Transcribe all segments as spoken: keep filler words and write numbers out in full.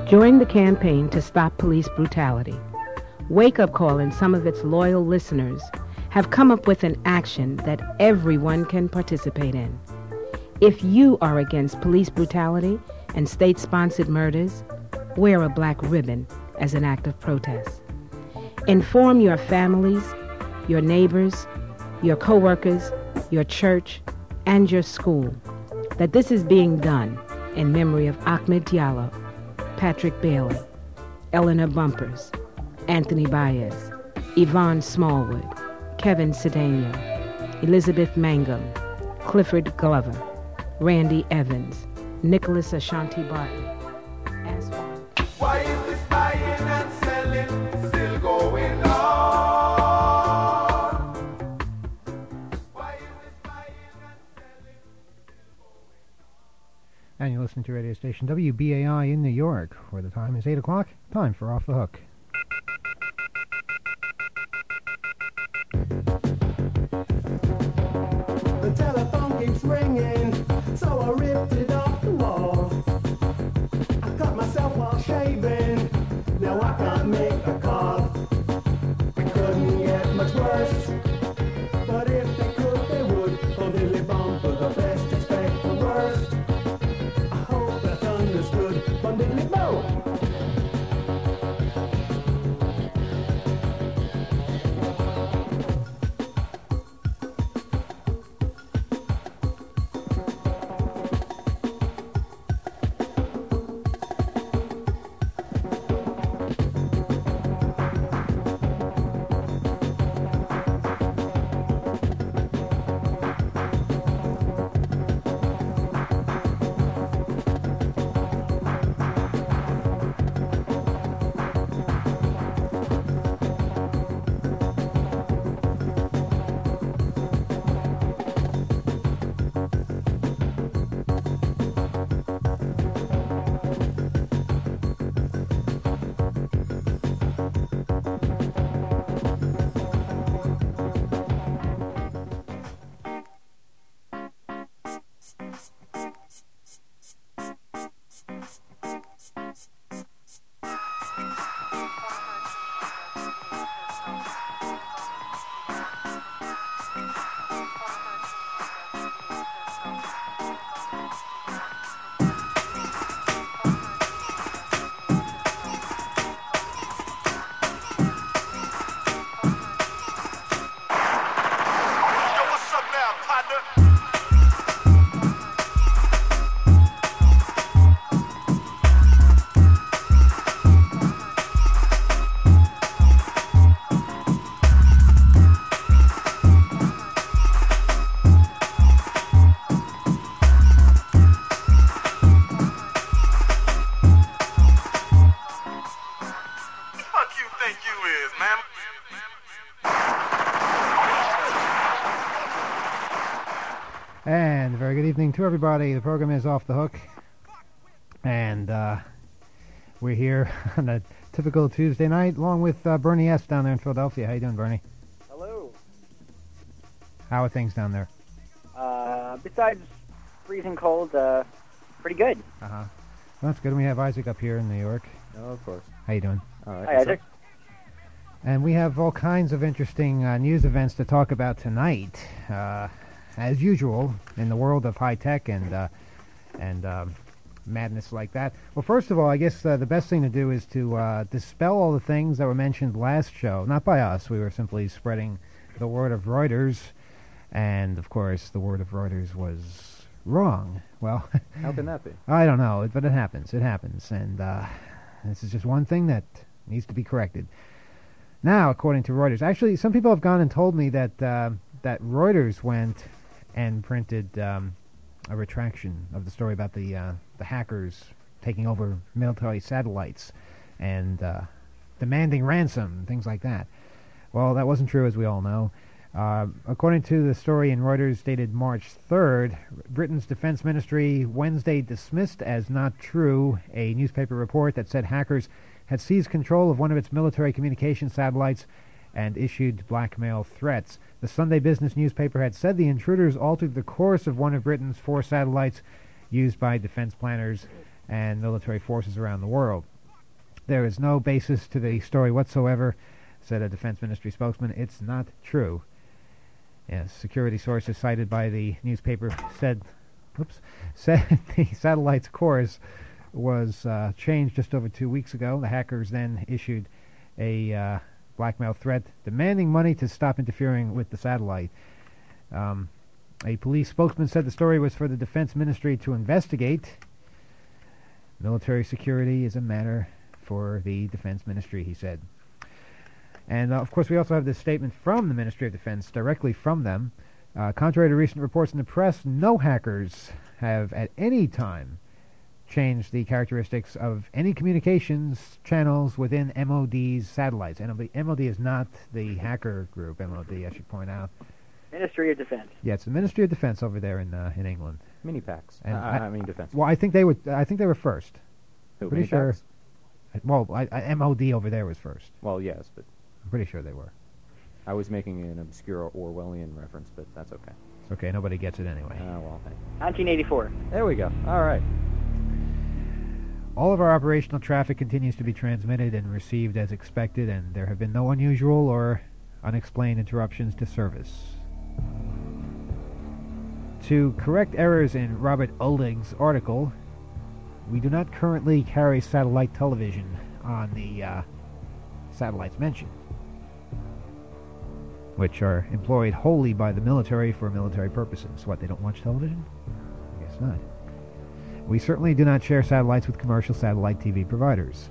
Join the campaign to stop police brutality. Wake Up Call and some of its loyal listeners have come up with an action that everyone can participate in. If you are against police brutality and state-sponsored murders, wear a black ribbon as an act of protest. Inform your families, your neighbors, your co-workers, your church, and your school that this is being done in memory of Ahmed Diallo, Patrick Bailey, Eleanor Bumpers, Anthony Baez, Yvonne Smallwood, Kevin Cedeno, Elizabeth Mangum, Clifford Glover, Randy Evans, Nicholas Ashanti Barton. Why is this buying and selling still going on? Why is this buying and selling still going on? And you listen to radio station W B A I in New York, where the time is eight o'clock. Time for Off the Hook. The telephone keeps ringing, so I ripped it off the wall. I cut myself while shaving, now I can't make a call. It couldn't get much worse, but if they could, they would. Oh, Billy Bumper, the best expect the worst. I hope that's understood, Bundily Bow. To everybody, the program is Off the Hook, and uh, we're here on a typical Tuesday night, along with uh, Bernie S. down there in Philadelphia. How you doing, Bernie? Hello. How are things down there? Uh, besides freezing cold, uh, pretty good. Uh-huh. Well, that's good. We have Isaac up here in New York. Oh, of course. How you doing? All right. Hi, Isaac. And we have all kinds of interesting uh, news events to talk about tonight. Uh... As usual, in the world of high tech and uh, and um, madness like that. Well, first of all, I guess uh, the best thing to do is to uh, dispel all the things that were mentioned last show. Not by us. We were simply spreading the word of Reuters. And, of course, the word of Reuters was wrong. Well, how can that be? I don't know, but it happens. It happens. And uh, this is just one thing that needs to be corrected. Now, according to Reuters, actually, some people have gone and told me that uh, that Reuters went and printed um, a retraction of the story about the uh, the hackers taking over military satellites and uh, demanding ransom, things like that. Well, that wasn't true, as we all know. Uh, according to the story in Reuters dated March third, Britain's Defense Ministry Wednesday dismissed as not true a newspaper report that said hackers had seized control of one of its military communication satellites and issued blackmail threats. The Sunday Business newspaper had said the intruders altered the course of one of Britain's four satellites used by defense planners and military forces around the world. There is no basis to the story whatsoever, said a Defense Ministry spokesman. It's not true. Yes, security sources cited by the newspaper said, oops, said the satellite's course was uh, changed just over two weeks ago. The hackers then issued a uh, blackmail threat demanding money to stop interfering with the satellite. Um, a police spokesman said the story was for the Defense Ministry to investigate. Military security is a matter for the Defense Ministry, he said. And, uh, of course, we also have this statement from the Ministry of Defense, directly from them. Uh, contrary to recent reports in the press, no hackers have at any time changed the characteristics of any communications channels within M O D's satellites. M O D, M O D is not the hacker group, M O D, I should point out. Ministry of Defense. Yeah, it's the Ministry of Defense over there in uh, in England. Mini packs. And Uh, I- I, mean defense. Well, I think they would. I think they were first. Who, Pretty mini sure. packs? Well, I, I, M O D over there was first. Well, yes, but I'm pretty sure they were. I was making an obscure Orwellian reference, but that's okay. It's okay. Nobody gets it anyway. Ah, well, thank you. nineteen eighty-four. There we go. All right. All of our operational traffic continues to be transmitted and received as expected, and there have been no unusual or unexplained interruptions to service. To correct errors in Robert Olding's article, we do not currently carry satellite television on the uh, satellites mentioned, which are employed wholly by the military for military purposes. What, they don't watch television? I guess not. We certainly do not share satellites with commercial satellite T V providers.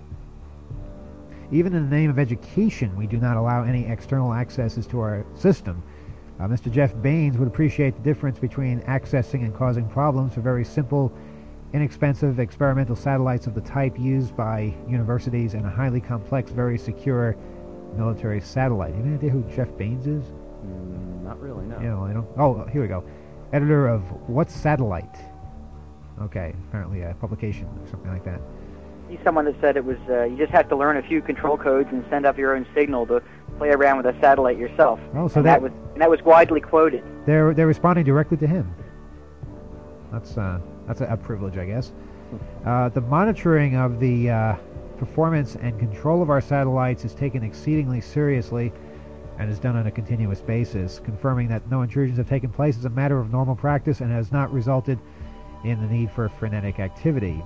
Even in the name of education, we do not allow any external accesses to our system. Uh, Mister Jeff Baines would appreciate the difference between accessing and causing problems for very simple, inexpensive experimental satellites of the type used by universities and a highly complex, very secure military satellite. You have any idea who Jeff Baines is? Mm, not really, no. Yeah, well, I don't. Oh, here we go. Editor of What's Satellite? Okay, apparently a publication or something like that. He's someone that said it was uh, you just have to learn a few control codes and send up your own signal to play around with a satellite yourself. Oh, so and that- that was and that was widely quoted. They're they're responding directly to him. That's uh that's a, a privilege, I guess. Uh, the monitoring of the uh, performance and control of our satellites is taken exceedingly seriously and is done on a continuous basis, confirming that no intrusions have taken place as a matter of normal practice and has not resulted in the need for frenetic activity.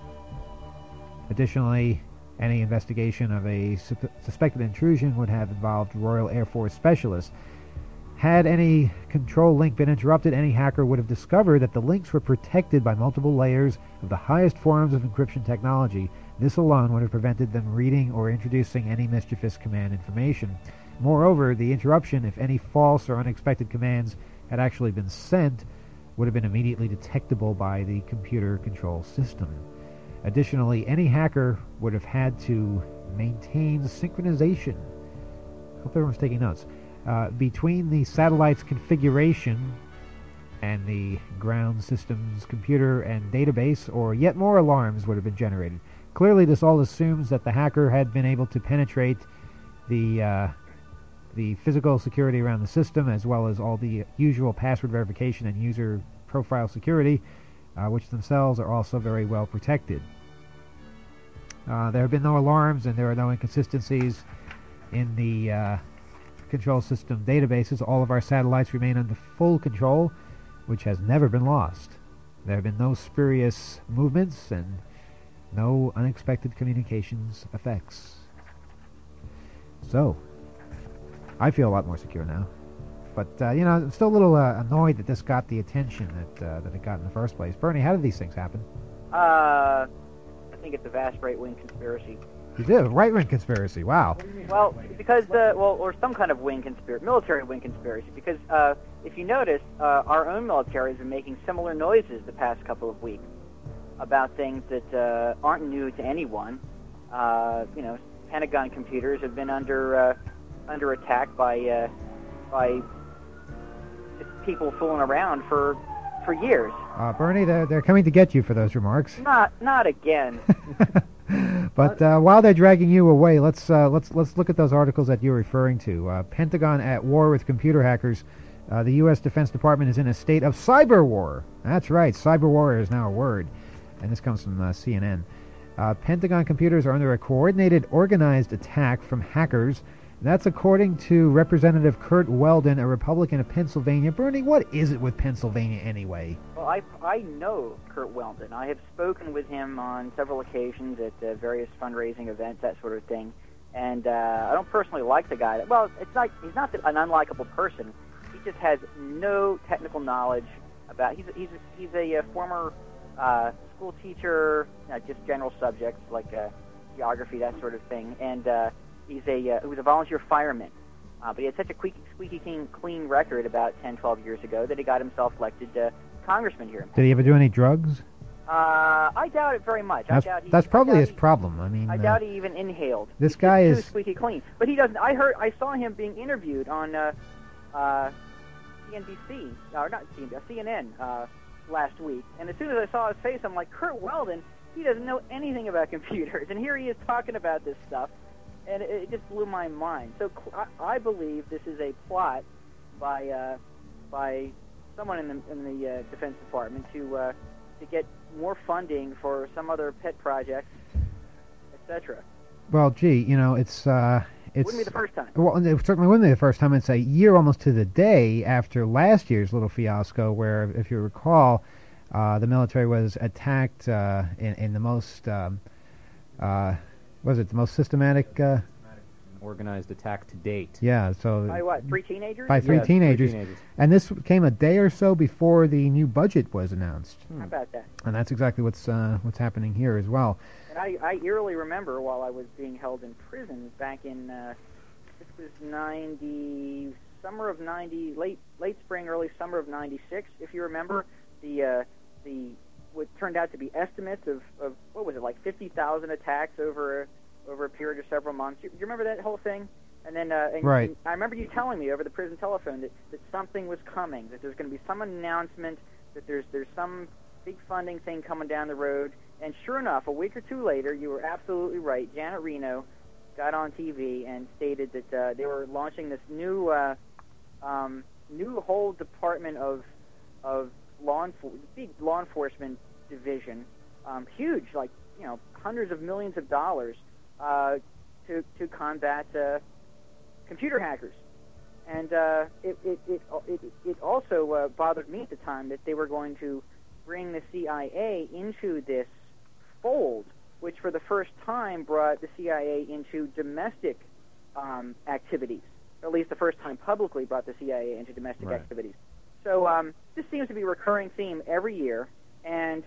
Additionally, any investigation of a su- suspected intrusion would have involved Royal Air Force specialists. Had any control link been interrupted, any hacker would have discovered that the links were protected by multiple layers of the highest forms of encryption technology. This alone would have prevented them reading or introducing any mischievous command information. Moreover, the interruption, if any false or unexpected commands had actually been sent, would have been immediately detectable by the computer control system. Additionally, any hacker would have had to maintain synchronization. Hope everyone's taking notes. Uh, between the satellite's configuration and the ground system's computer and database, or yet more alarms would have been generated. Clearly, this all assumes that the hacker had been able to penetrate the uh, the physical security around the system, as well as all the usual password verification and user profile security, uh, which themselves are also very well protected. Uh, there have been no alarms, and there are no inconsistencies in the uh, control system databases. All of our satellites remain under full control, which has never been lost. There have been no spurious movements and no unexpected communications effects. So, I feel a lot more secure now. But, uh, you know, I'm still a little uh, annoyed that this got the attention that uh, that it got in the first place. Bernie, how did these things happen? Uh, I think it's a vast right-wing conspiracy. You did? A right-wing conspiracy. Wow. Well, because, uh, well, or some kind of wing conspiracy, military wing conspiracy, because uh, if you notice, uh, our own military has been making similar noises the past couple of weeks about things that uh, aren't new to anyone. Uh, you know, Pentagon computers have been under uh, under attack by uh, by just people fooling around for for years. Uh, Bernie, they're, they're coming to get you for those remarks. Not not again. But uh, while they're dragging you away, let's uh, let's let's look at those articles that you're referring to. Uh, Pentagon at war with computer hackers. Uh, the U S Defense Department is in a state of cyber war. That's right, cyber war is now a word, and this comes from uh, C N N. Uh, Pentagon computers are under a coordinated, organized attack from hackers. That's according to Representative Kurt Weldon, a Republican of Pennsylvania. Bernie, what is it with Pennsylvania anyway? Well, I, I know Kurt Weldon. I have spoken with him on several occasions at uh, various fundraising events, that sort of thing. And uh, I don't personally like the guy. Well, it's not. He's not an unlikable person. He just has no technical knowledge about. He's he's he's a, uh former uh, school teacher, uh, just general subjects like uh, geography, that sort of thing. And uh, he's a uh, he was a volunteer fireman. Uh, but he had such a squeaky, squeaky clean, clean record about ten, twelve years ago that he got himself elected uh, congressman here. Did he ever do any drugs? Uh, I doubt it very much. That's, I doubt he, that's probably I doubt his he, problem. I mean, I uh, doubt he even inhaled. This He's guy just is too squeaky clean. But he doesn't. I heard. I saw him being interviewed on uh, uh, C N B C or not C N B C, C N N uh, last week. And as soon as I saw his face, I'm like, Kurt Weldon. He doesn't know anything about computers, and here he is talking about this stuff, and it, it just blew my mind. So I, I believe this is a plot by uh, by someone in the in the uh, Defense Department to uh, to get more funding for some other pet projects, et cetera. Well, gee, you know, it's uh, it's Wouldn't be the first time. Well, it certainly wouldn't be the first time. It's a year almost to the day after last year's little fiasco, where, if you recall, uh, the military was attacked uh, in in the most um, uh, was it the most systematic. Uh, Organized attack to date. Yeah, so By what? Three teenagers? by three Yeah, three teenagers. teenagers. And this came a day or so before the new budget was announced. How about that? And that's exactly what's uh, what's happening here as well. And I, I eerily remember while I was being held in prison back in uh, this was ninety summer of ninety late late spring early summer of ninety-six, if you remember, the uh, the what turned out to be estimates of, of what was it, like fifty thousand attacks over over a period of several months. You, you remember that whole thing? And then uh, and, Right. and I remember you telling me over the prison telephone that, that something was coming, that there's going to be some announcement, that there's there's some big funding thing coming down the road. And sure enough, a week or two later, you were absolutely right. Janet Reno got on T V and stated that uh, they were launching this new uh, um, new whole department of of law enfor- big law enforcement division, um, huge, like you know, hundreds of millions of dollars uh, to to combat uh, computer hackers. And uh, it, it, it, it, it also uh, bothered me at the time that they were going to bring the C I A into this fold, which for the first time brought the C I A into domestic um, activities, or at least the first time publicly brought the C I A into domestic Right. activities. So um, this seems to be a recurring theme every year, and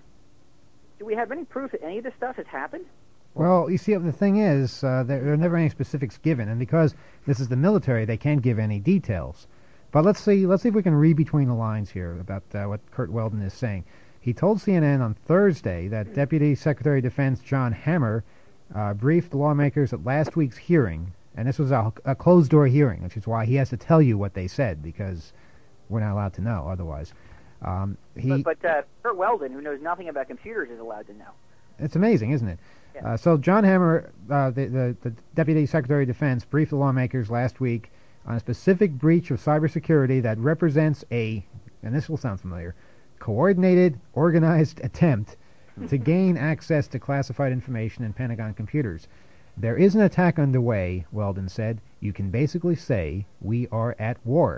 do we have any proof that any of this stuff has happened? Well, you see, the thing is, uh, there, there are never any specifics given, and because this is the military, they can't give any details. But let's see, let's see if we can read between the lines here about uh, what Kurt Weldon is saying. He told C N N on Thursday that Deputy Secretary of Defense John Hammer uh, briefed lawmakers at last week's hearing, and this was a, a closed-door hearing, which is why he has to tell you what they said, because we're not allowed to know otherwise. Um, he, But, but uh, Kurt Weldon, who knows nothing about computers, is allowed to know. It's amazing, isn't it? Yeah. Uh, so John Hammer, uh, the, the, the Deputy Secretary of Defense, briefed the lawmakers last week on a specific breach of cybersecurity that represents a, and this will sound familiar, coordinated, organized attempt to gain access to classified information in Pentagon computers. There is an attack underway, Weldon said. You can basically say, we are at war.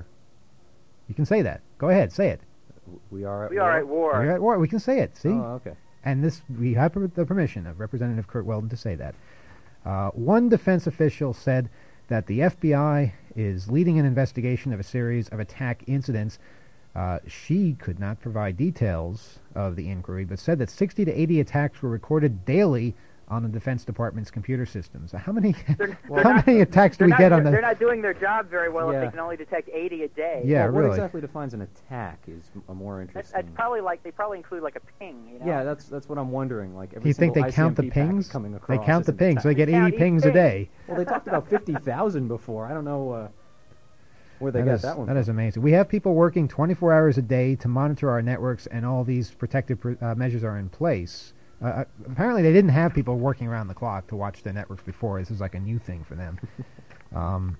You can say that. Go ahead, say it. We are at We war? are at war. We're at war. We can say it, see? Oh, okay. And this, we have per- the permission of Representative Kurt Weldon to say that. Uh, one defense official said that the F B I is leading an investigation of a series of attack incidents. Uh, she could not provide details of the inquiry, but said that sixty to eighty attacks were recorded daily on the Defense Department's computer systems. How many They're- how they're not- many attacks do They're we not, get on the... They're not doing their job very well if Yeah. they can only detect eighty a day. Yeah, well, what really. exactly defines an attack is m- a more That's, interesting. that's probably like they probably include like a ping. You know? Yeah, that's that's what I'm wondering. Like, every Do you think they single count the I C M P packet pings? coming They across count is the an pings. So they attack. get count eighty each pings a ping. day. Well, they talked about fifty thousand before. I don't know uh, where they That got is, that one that from. is amazing. We have people working twenty-four hours a day to monitor our networks, and all these protective pr- uh, measures are in place. Uh, uh, apparently, they didn't have people working around the clock to watch their networks before. This is like a new thing for them. um,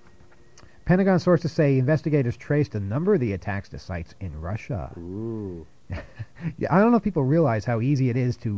Pentagon sources say investigators traced a number of the attacks to sites in Russia. Ooh. Yeah, I don't know if people realize how easy it is to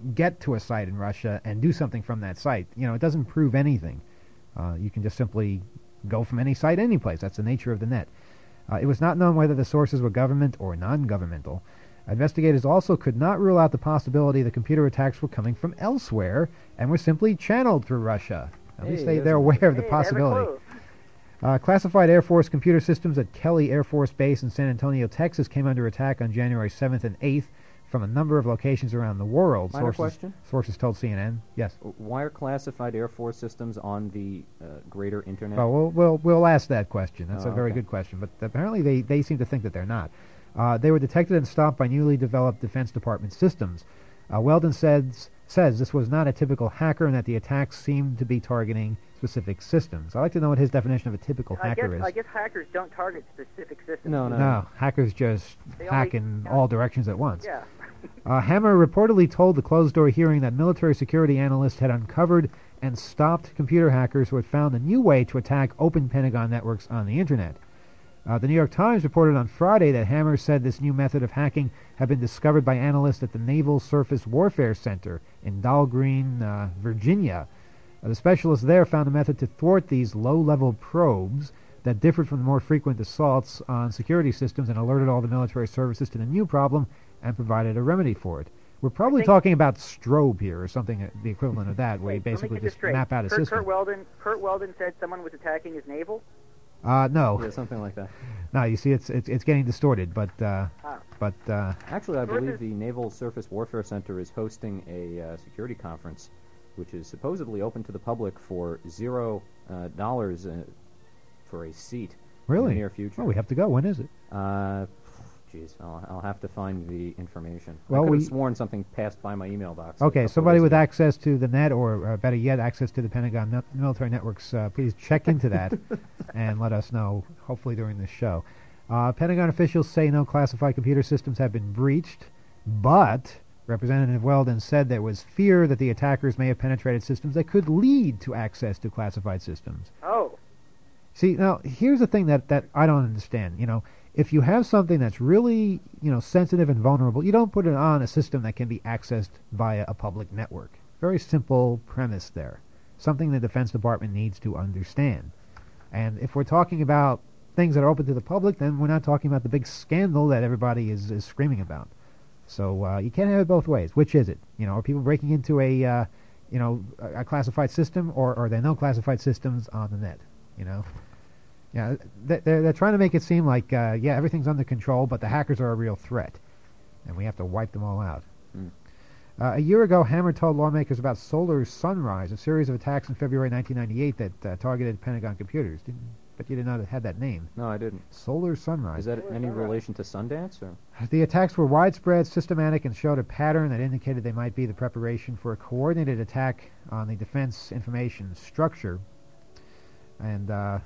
get to a site in Russia and do something from that site. You know, it doesn't prove anything. Uh, you can just simply go from any site, any place. That's the nature of the net. Uh, it was not known whether the sources were government or non-governmental. Investigators also could not rule out the possibility the computer attacks were coming from elsewhere and were simply channeled through Russia. At Hey, least they, there's they're a- aware of the Hey, they have a possibility. clue. Uh, classified Air Force computer systems at Kelly Air Force Base in San Antonio, Texas, came under attack on January seventh and eighth from a number of locations around the world. Minor Sources, question? sources told C N N. Yes. Why are classified Air Force systems on the uh, greater internet? Oh, we'll, we'll, we'll ask that question. That's Oh, a very okay. good question. But apparently they, they seem to think that they're not. Uh, they were detected and stopped by newly developed Defense Department systems. Uh, Weldon says, says this was not a typical hacker and that the attacks seemed to be targeting specific systems. I'd like to know what his definition of a typical I hacker guess is. I guess hackers don't target specific systems. No, no. No, hackers just They hack only- in yeah. all directions at once. Yeah. Uh, Hammer reportedly told the closed-door hearing that military security analysts had uncovered and stopped computer hackers who had found a new way to attack open Pentagon networks on the Internet. Uh, the New York Times reported on Friday that Hammer said this new method of hacking had been discovered by analysts at the Naval Surface Warfare Center in Dahlgreen, uh, Virginia. Uh, the specialists there found a method to thwart these low-level probes that differed from the more frequent assaults on security systems and alerted all the military services to the new problem and provided a remedy for it. We're probably think- talking about strobe here or something, uh, the equivalent of that, where you Wait, let me basically get this just straight. map out a Kurt, system. Kurt Weldon, Kurt Weldon said someone was attacking his naval. Uh, no, Yeah, something like that. no. You see, it's it's, it's getting distorted, but uh, Ah. but uh, Actually, I Sources- believe the Naval Surface Warfare Center is hosting a uh, security conference, which is supposedly open to the public for zero uh, dollars uh, for a seat in really, the near future. oh, we have to go. When is it? Uh, Jeez, I'll, I'll have to find the information. Well, I could we- have sworn something passed by my email box. a Okay, couple somebody days with ago. access to the net, or uh, better yet, access to the Pentagon net- military networks, uh, please check into that and let us know, hopefully during this show. Uh, Pentagon officials say no classified computer systems have been breached, but Representative Weldon said there was fear that the attackers may have penetrated systems that could lead to access to classified systems. Oh. See, now, here's the thing that, that I don't understand. You know, if you have something that's really, you know, sensitive and vulnerable, you don't put it on a system that can be accessed via a public network. Very simple premise there. Something the Defense Department needs to understand. And if we're talking about things that are open to the public, then we're not talking about the big scandal that everybody is, is screaming about. So uh, you can't have it both ways. Which is it? You know, are people breaking into a, uh, you know, a, a classified system, or are there no classified systems on the net? You know? Yeah, th- they're, they're trying to make it seem like, uh, yeah, everything's under control, but the hackers are a real threat, and we have to wipe them all out. Hmm. Uh, a year ago, Hammer told lawmakers about Solar Sunrise, a series of attacks in February nineteen ninety-eight that uh, targeted Pentagon computers. Didn't, but you did not have that name. No, I didn't. Solar Sunrise. Is that any relation to Sundance? Or? The attacks were widespread, systematic, and showed a pattern that indicated they might be the preparation for a coordinated attack on the defense information structure. And uh,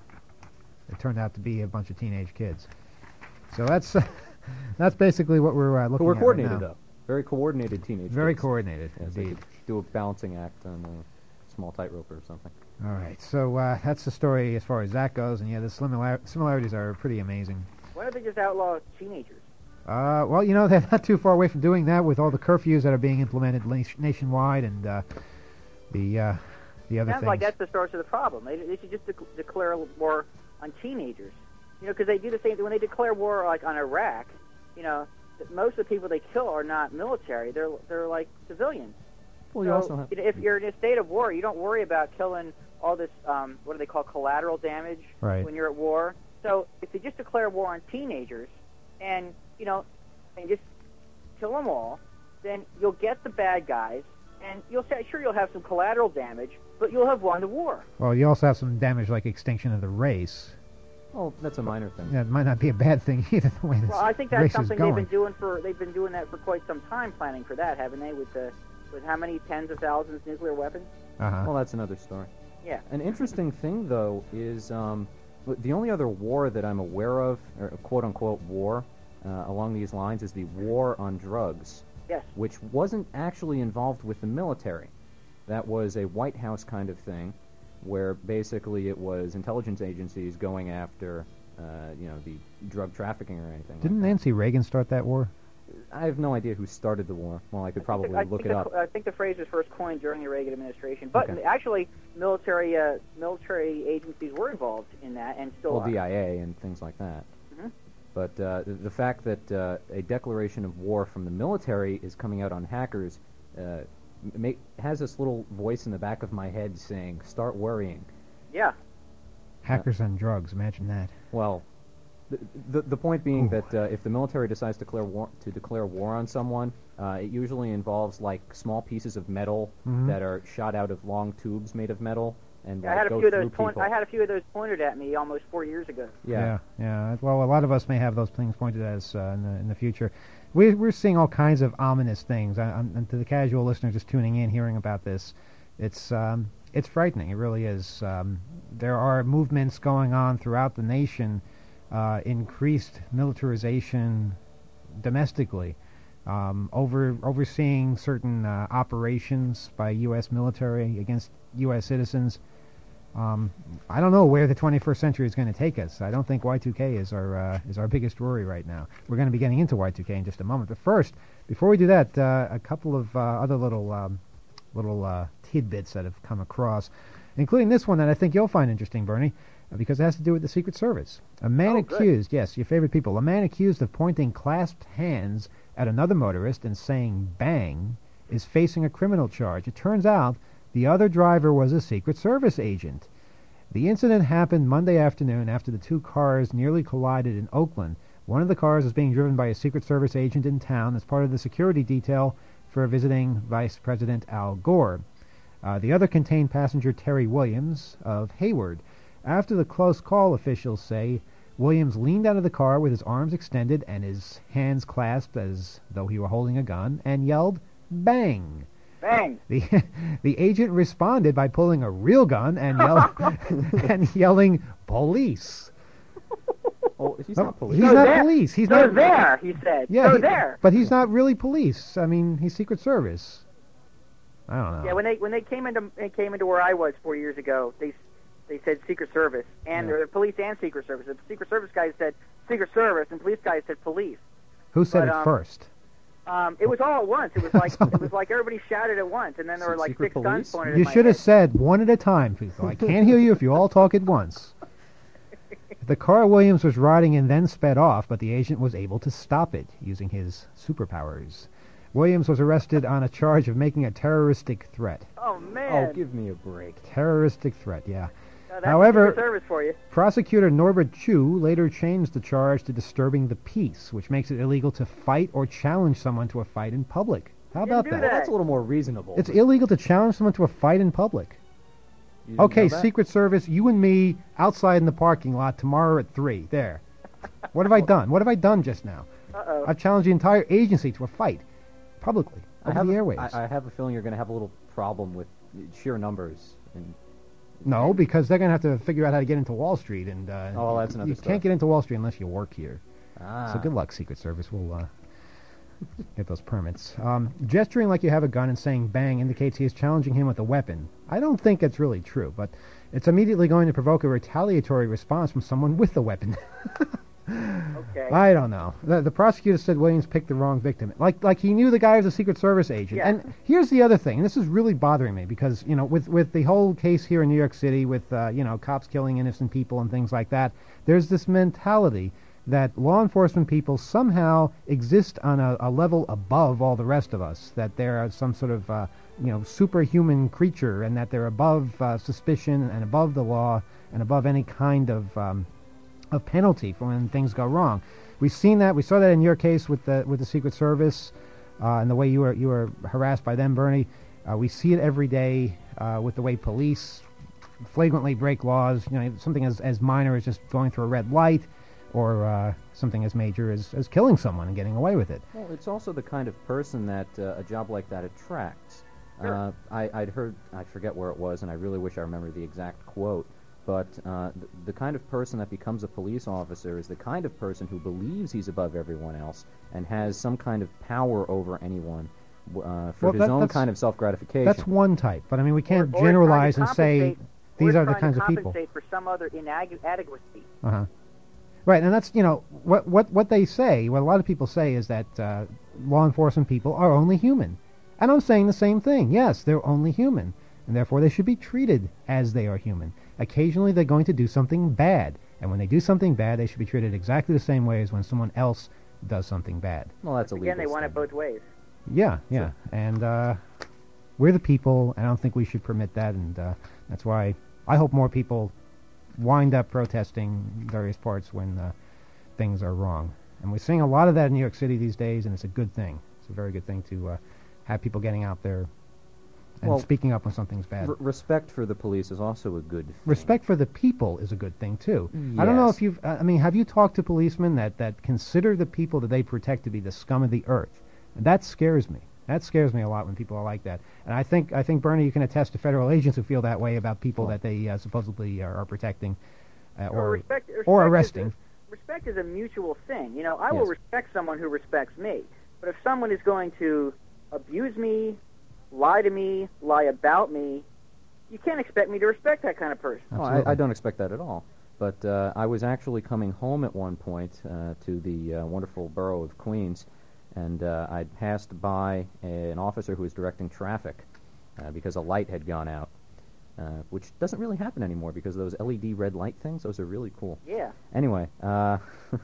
it turned out to be a bunch of teenage kids. So that's that's basically what we're uh, looking Who were at coordinated, right now. though. Very coordinated teenage Very kids. coordinated, Yes, they indeed. could do a balancing act on a small tightrope or something. All right, so uh, that's the story as far as that goes. And yeah, the similar- similarities are pretty amazing. Why don't they just outlaw teenagers? Uh, well, you know, they're not too far away from doing that with all the curfews that are being implemented la- nationwide and uh, the uh, the other Sounds things. like that's the source of the problem. They, they should just dec- declare war on teenagers. You know, because they do the same thing when they declare war, like on Iraq. You know, that most of the people they kill are not military. They're they're like civilians. Well, you So, also have... you know, if you're in a state of war, you don't worry about killing all this, um, what do they call, collateral damage Right. when you're at war. So if they just declare war on teenagers and, you know, and just kill them all, then you'll get the bad guys, and you'll say, sure, you'll have some collateral damage, but you'll have won the war. Well, you also have some damage like extinction of the race. Well, that's a minor thing. Yeah, it might not be a bad thing either. The way this Well, I think race that's is something they've going. been doing for they've been doing that for quite some time, planning for that, haven't they? With the with how many tens of thousands of nuclear weapons? Uh-huh. Well, that's another story. Yeah. An interesting thing, though, is um, the only other war that I'm aware of, or a quote-unquote war, uh, along these lines, is the war on drugs, Yes. which wasn't actually involved with the military. That was a White House kind of thing, where basically it was intelligence agencies going after, uh, you know, the drug trafficking or anything. Didn't like that. Nancy Reagan start that war? I have no idea who started the war. Well, I could probably I look think it the, up. I think the phrase was first coined during the Reagan administration, but Okay. actually, military uh, military agencies were involved in that, and still Well, are. D I A and things like that. Mhm. But uh, the, the fact that uh, a declaration of war from the military is coming out on hackers uh, make, has this little voice in the back of my head saying, "Start worrying." Yeah. Hackers on drugs. Imagine that. Well, the the, the point being Ooh. that uh, if the military decides to declare war to declare war on someone, uh, it usually involves like small pieces of metal Mhm. that are shot out of long tubes made of metal and Yeah, like, I had a go few of through those. Point, people. I had a few of those pointed at me almost four years ago. yeah. yeah, yeah. Well, a lot of us may have those things pointed at us uh, in, the, in the future. We, we're seeing all kinds of ominous things. I, I'm, and to the casual listener just tuning in, hearing about this, it's um, it's frightening. It really is. Um, there are movements going on throughout the nation, uh, increased militarization domestically, um, over overseeing certain uh, operations by U S military against U S citizens. Um, I don't know where the twenty-first century is going to take us. I don't think Y two K is our uh, is our biggest worry right now. We're going to be getting into Y two K in just a moment. But first, before we do that, uh, a couple of uh, other little um, little uh, tidbits that have come across, including this one that I think you'll find interesting, Bernie, uh, because it has to do with the Secret Service. A man Oh, good. accused, yes, your favorite people, a man accused of pointing clasped hands at another motorist and saying "bang" is facing a criminal charge. It turns out the other driver was a Secret Service agent. The incident happened Monday afternoon after the two cars nearly collided in Oakland. One of the cars was being driven by a Secret Service agent in town as part of the security detail for visiting Vice President Al Gore. Uh, the other contained passenger Terry Williams of Hayward. After the close call, officials say, Williams leaned out of the car with his arms extended and his hands clasped as though he were holding a gun and yelled, "Bang!" Bang! The the agent responded by pulling a real gun and yell, and yelling, "Police!" Oh, he's No, not police. He's Go not there. police. He's Go not there, he said. Yeah, Go he- there. But he's not really police. I mean, he's Secret Service. I don't know. Yeah, when they when they came into they came into where I was four years ago, they they said Secret Service, and Yeah. they're police and Secret Service. The Secret Service guys said Secret Service, and police guys said police. Who said but, it um, first? Um, it was all at once. It was like it was like everybody shouted at once, and then there were like Secret six guns police? pointed You at my should have head. said one at a time, people. I can't hear you if you all talk at once. The car Williams was riding in then sped off, but the agent was able to stop it using his superpowers. Williams was arrested on a charge of making a terroristic threat. Oh man! Oh, give me a break. Terroristic threat, yeah. No, that's However- Secret Service for you. Prosecutor Norbert Chu later changed the charge to disturbing the peace, which makes it illegal to fight or challenge someone to a fight in public. How You about do that? that. That's a little more reasonable. It's illegal to challenge someone to a fight in public. You didn't Okay, know that? Secret Service, you and me outside in the parking lot tomorrow at three. There. What have I done? What have I done just now? Uh-oh. I've challenged the entire agency to a fight, publicly, I over have the a- airwaves. I, I have a feeling you're going to have a little problem with sheer numbers. And No, because they're going to have to figure out how to get into Wall Street, and uh, Oh, well, that's another you stuff. can't get into Wall Street unless you work here. ah, So good luck, Secret Service. We'll uh, get those permits. Um, gesturing like you have a gun and saying "bang" indicates he is challenging him with a weapon. I don't think it's really true, but it's immediately going to provoke a retaliatory response from someone with a weapon. Okay. I don't know. The, the prosecutor said Williams picked the wrong victim. Like like he knew the guy was a Secret Service agent. Yeah. And here's the other thing, and this is really bothering me because, you know, with, with the whole case here in New York City with, uh, you know, cops killing innocent people and things like that, there's this mentality that law enforcement people somehow exist on a, a level above all the rest of us, that they're some sort of, uh, you know, superhuman creature, and that they're above uh, suspicion and above the law and above any kind of... Um, of penalty for when things go wrong. We've seen that. We saw that in your case with the with the Secret Service, uh, and the way you were you were harassed by them, Bernie. Uh, we see it every day uh, with the way police flagrantly break laws. You know, something as as minor as just going through a red light, or uh, something as major as as killing someone and getting away with it. well, it's also the kind of person that uh, a job like that attracts. Sure. Uh, I, I'd heard, I forget where it was, and I really wish I remember the exact quote, but uh, the, the kind of person that becomes a police officer is the kind of person who believes he's above everyone else and has some kind of power over anyone w- uh, for Well, his that- own that's- kind of self-gratification. That's one type, but I mean we can't Or- or generalize trying and to say compensate- these or are the trying kinds to of people. compensate for some other inadequacy. Uh huh. Right, and that's, you know, what what what they say, what a lot of people say is that uh, law enforcement people are only human. And I'm saying the same thing. Yes, they're only human, and therefore they should be treated as they are human. Occasionally they're going to do something bad, and when they do something bad, they should be treated exactly the same way as when someone else does something bad. Well, that's a legal Again, they want it standard. both ways. Yeah, yeah, and uh, we're the people, and I don't think we should permit that, and uh, that's why I hope more people wind up protesting various parts when uh, things are wrong. And we're seeing a lot of that in New York City these days, and it's a good thing. It's a very good thing to uh, have people getting out there and Well, speaking up when something's bad. R- respect for the police is also a good thing. Respect for the people is a good thing, too. I don't know Yes. if you've... Uh, I mean, have you talked to policemen that, that consider the people that they protect to be the scum of the earth? And that scares me. That scares me a lot when people are like that. And I think, I think Bernie, you can attest to federal agents who feel that way about people that they uh, supposedly are, are protecting uh, Well, or, respect, respect or is arresting. a- respect is a mutual thing. You know, I will Yes. respect someone who respects me. But if someone is going to abuse me, lie to me, lie about me, you can't expect me to respect that kind of person. Oh, Absolutely. I, I don't expect that at all. But uh, I was actually coming home at one point uh, to the uh, wonderful borough of Queens, and uh, I passed by a, an officer who was directing traffic uh, because a light had gone out, uh, which doesn't really happen anymore because those L E D red light things, those are really cool. Yeah. Anyway, uh,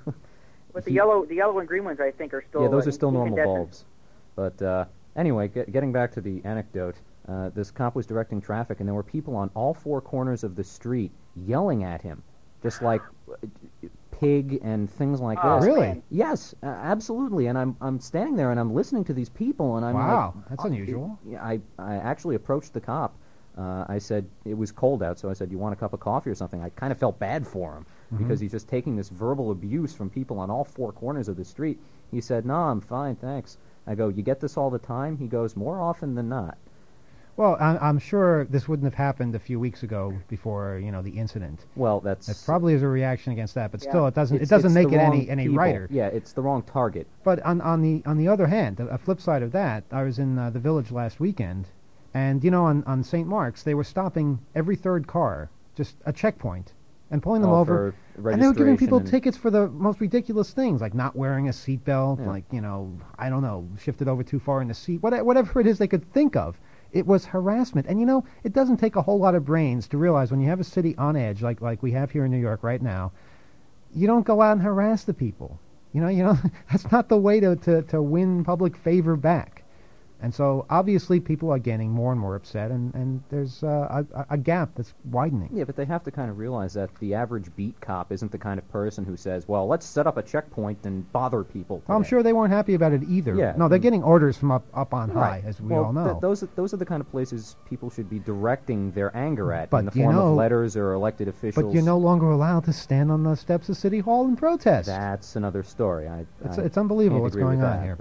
But the he- yellow, the yellow and green ones, I think, are still. yeah, those uh, are still normal incandescent. bulbs. But uh, anyway, get, getting back to the anecdote, uh, this cop was directing traffic, and there were people on all four corners of the street yelling at him, just like uh, pig and things like Oh, this. Really? man. Yes, uh, absolutely. And I'm I'm standing there and I'm listening to these people, and I'm Wow, like, that's oh, unusual. it- yeah, I I actually approached the cop. Uh, I said it was cold out, so I said, "You want a cup of coffee or something?" I kind of felt bad for him Mm-hmm. because he's just taking this verbal abuse from people on all four corners of the street. He said, "No, I'm fine, thanks." I go, "You get this all the time?" He goes, "More often than not." Well, I, I'm sure this wouldn't have happened a few weeks ago before, you know, the incident. Well, that's It probably is a reaction against that, but Yeah. still, it doesn't it's- it doesn't it's make the it wrong any any people. righter. Yeah, it's the wrong target. But on on the on the other hand, a, a flip side of that, I was in uh, the Village last weekend, and you know, on on Saint Mark's, they were stopping every third car, just a checkpoint, and pulling them Oh, over. for And they were giving registration people and- tickets for the most ridiculous things, like not wearing a seatbelt, Yeah. like, you know, I don't know, shifted over too far in the seat, what- whatever it is they could think of. It was harassment. And, you know, it doesn't take a whole lot of brains to realize when you have a city on edge, like like we have here in New York right now, you don't go out and harass the people. You know, you know, that's not the way to, to, to win public favor back. And so, obviously, people are getting more and more upset, and, and there's uh, a, a gap that's widening. Yeah, but they have to kind of realize that the average beat cop isn't the kind of person who says, "Well, let's set up a checkpoint and bother people." Well, I'm today." sure they weren't happy about it either. Yeah, No, they're mm. getting orders from up, up on high, Right. as we well, all th- know. those are, those are the kind of places people should be directing their anger at But in the you form know- of letters or elected officials. But you're no longer allowed to stand on the steps of City Hall and protest. That's another story. I, It's- I it's unbelievable can't what's agree with going on that, here. but-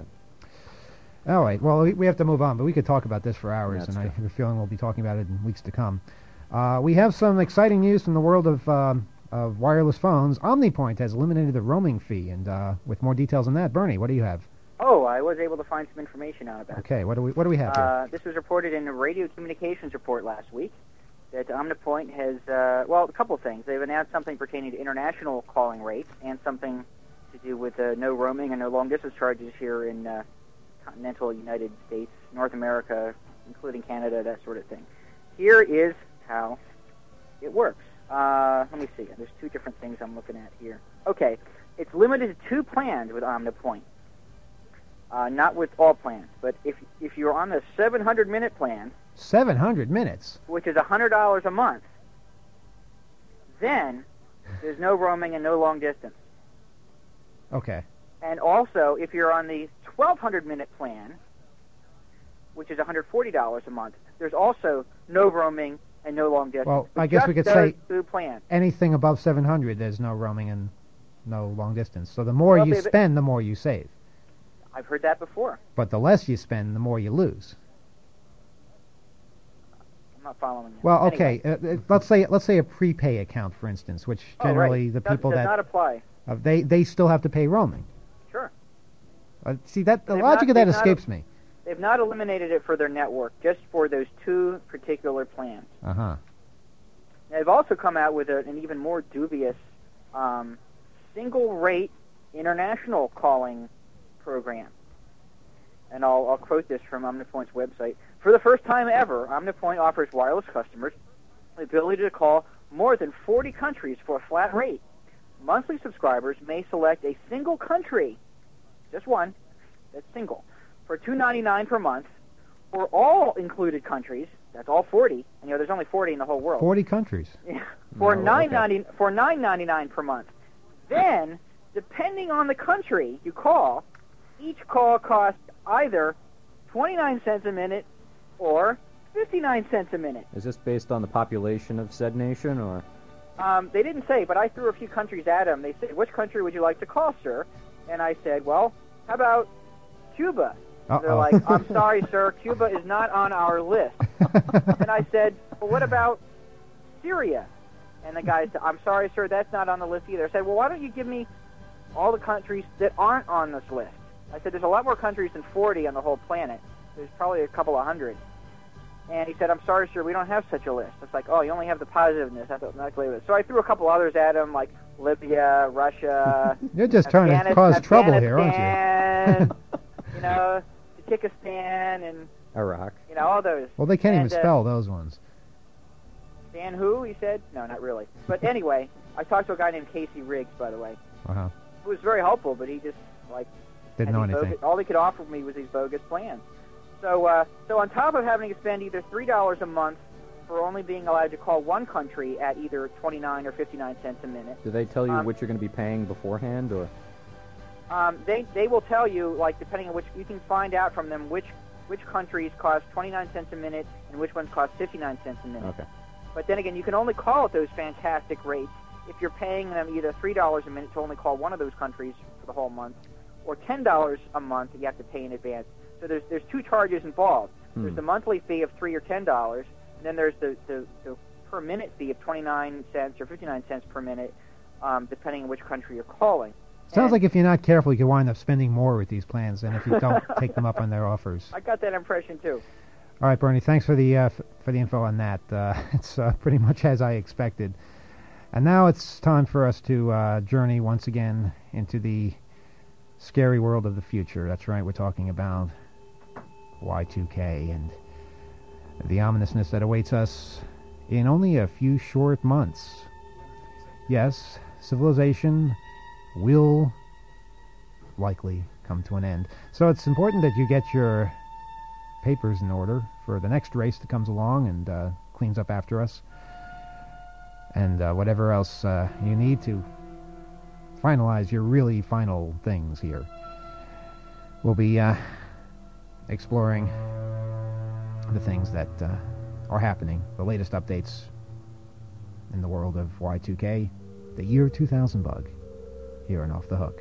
All right. Well, we, we have to move on, but we could talk about this for hours, That's and I true. have a feeling we'll be talking about it in weeks to come. Uh, we have some exciting news from the world of, um, of wireless phones. OmniPoint has eliminated the roaming fee, and uh, with more details on that, Bernie, what do you have? Oh, I was able to find some information out about it. Okay. What do we what do we have here? Uh, this was reported in a radio communications report last week that OmniPoint has, uh, well, a couple of things. They've announced something pertaining to international calling rates and something to do with uh, no roaming and no long-distance charges here in uh, continental United States, North America, including Canada, that sort of thing. Here is how it works. Uh, let me see. There's two different things I'm looking at here. Okay. It's limited to two plans with OmniPoint. Uh, not with all plans, but if if you're on the seven hundred minute plan, seven hundred minutes. which is one hundred dollars a month, then there's no roaming and no long distance. Okay. And also, if you're on the twelve hundred minute plan, which is one hundred forty dollars a month, there's also no roaming and no long distance. Well, But I guess we just could those say- two plans. Anything above seven hundred, there's no roaming and no long distance. So the more Well, you they- spend, the more you save. I've heard that before. But the less you spend, the more you lose. I'm not following you. Well, Anyway. okay. Uh, uh, let's say let's say a prepay account, for instance, which Oh, generally right. the Does- people does that not apply. uh, they they still have to pay roaming. Sure. Uh, see that the They've logic not- of that they've not- escapes me. They've not eliminated it for their network, just for those two particular plans. Uh huh. They've also come out with a, an even more dubious um, single rate international calling program. And I'll, I'll quote this from Omnipoint's website. For the first time ever, Omnipoint offers wireless customers the ability to call more than forty countries for a flat rate. Monthly subscribers may select a single country, just one, that's single, for two dollars and ninety-nine cents per month, or all included countries, that's all forty, and you know, there's only forty in the whole world. forty countries. Yeah, for No, nine okay. ninety for nine ninety-nine per month. Then, depending on the country you call, each call costs either twenty-nine cents a minute or fifty-nine cents a minute. Is this based on the population of said nation, or? Um, they didn't say, but I threw a few countries at them. They said, which country would you like to call, sir? And I said, well, how about Cuba? Uh-oh. They're like, I'm sorry, sir, Cuba is not on our list. And I said, well, what about Syria? And the guy said, I'm sorry, sir, that's not on the list either. I said, well, why don't you give me all the countries that aren't on this list? I said, there's a lot more countries than forty on the whole planet. There's probably a couple of hundred. And he said, I'm sorry, sir, we don't have such a list. It's like, oh, you only have the positiveness, not the negative. So I threw a couple others at him, like Libya, Russia. You're just trying to Afghanis- cause trouble here, aren't you? Afghanistan, you know, Tajikistan, and, Iraq. you know, all those. Well, they can't And, even uh, spell those ones. Stan who, he said? No, not really. But anyway, I talked to a guy named Casey Riggs, by the way, Uh-huh. who was very helpful, but he just, like, Didn't had know these anything. bogus- all he could offer me was these bogus plans. So, uh, so on top of having to spend either three dollars a month for only being allowed to call one country at either twenty-nine or fifty-nine cents a minute, Do they tell you Um, what you're going to be paying beforehand, or? um, they they will tell you, like, depending on which, you can find out from them which which countries cost twenty-nine cents a minute and which ones cost fifty-nine cents a minute. Okay. But then again, you can only call at those fantastic rates if you're paying them either three dollars a minute to only call one of those countries for the whole month, or ten dollars a month that you have to pay in advance. So there's there's two charges involved. Hmm. There's the monthly fee of three or ten dollars, and then there's the, the, the per minute fee of twenty-nine cents or fifty-nine cents per minute, um, depending on which country you're calling. Sounds And like if you're not careful, you could wind up spending more with these plans than if you don't take them up on their offers. I got that impression too. All right, Bernie, thanks for the uh, f- for the info on that. Uh, it's uh, pretty much as I expected. And now it's time for us to uh, journey once again into the scary world of the future. That's right, we're talking about Y two K and the ominousness that awaits us in only a few short months. Yes, civilization will likely come to an end. So it's important that you get your papers in order for the next race that comes along and uh, cleans up after us. And uh, whatever else uh, you need to finalize your really final things here. We'll be uh, exploring the things that uh, are happening, the latest updates in the world of Y two K, the year two thousand bug, here on Off the Hook.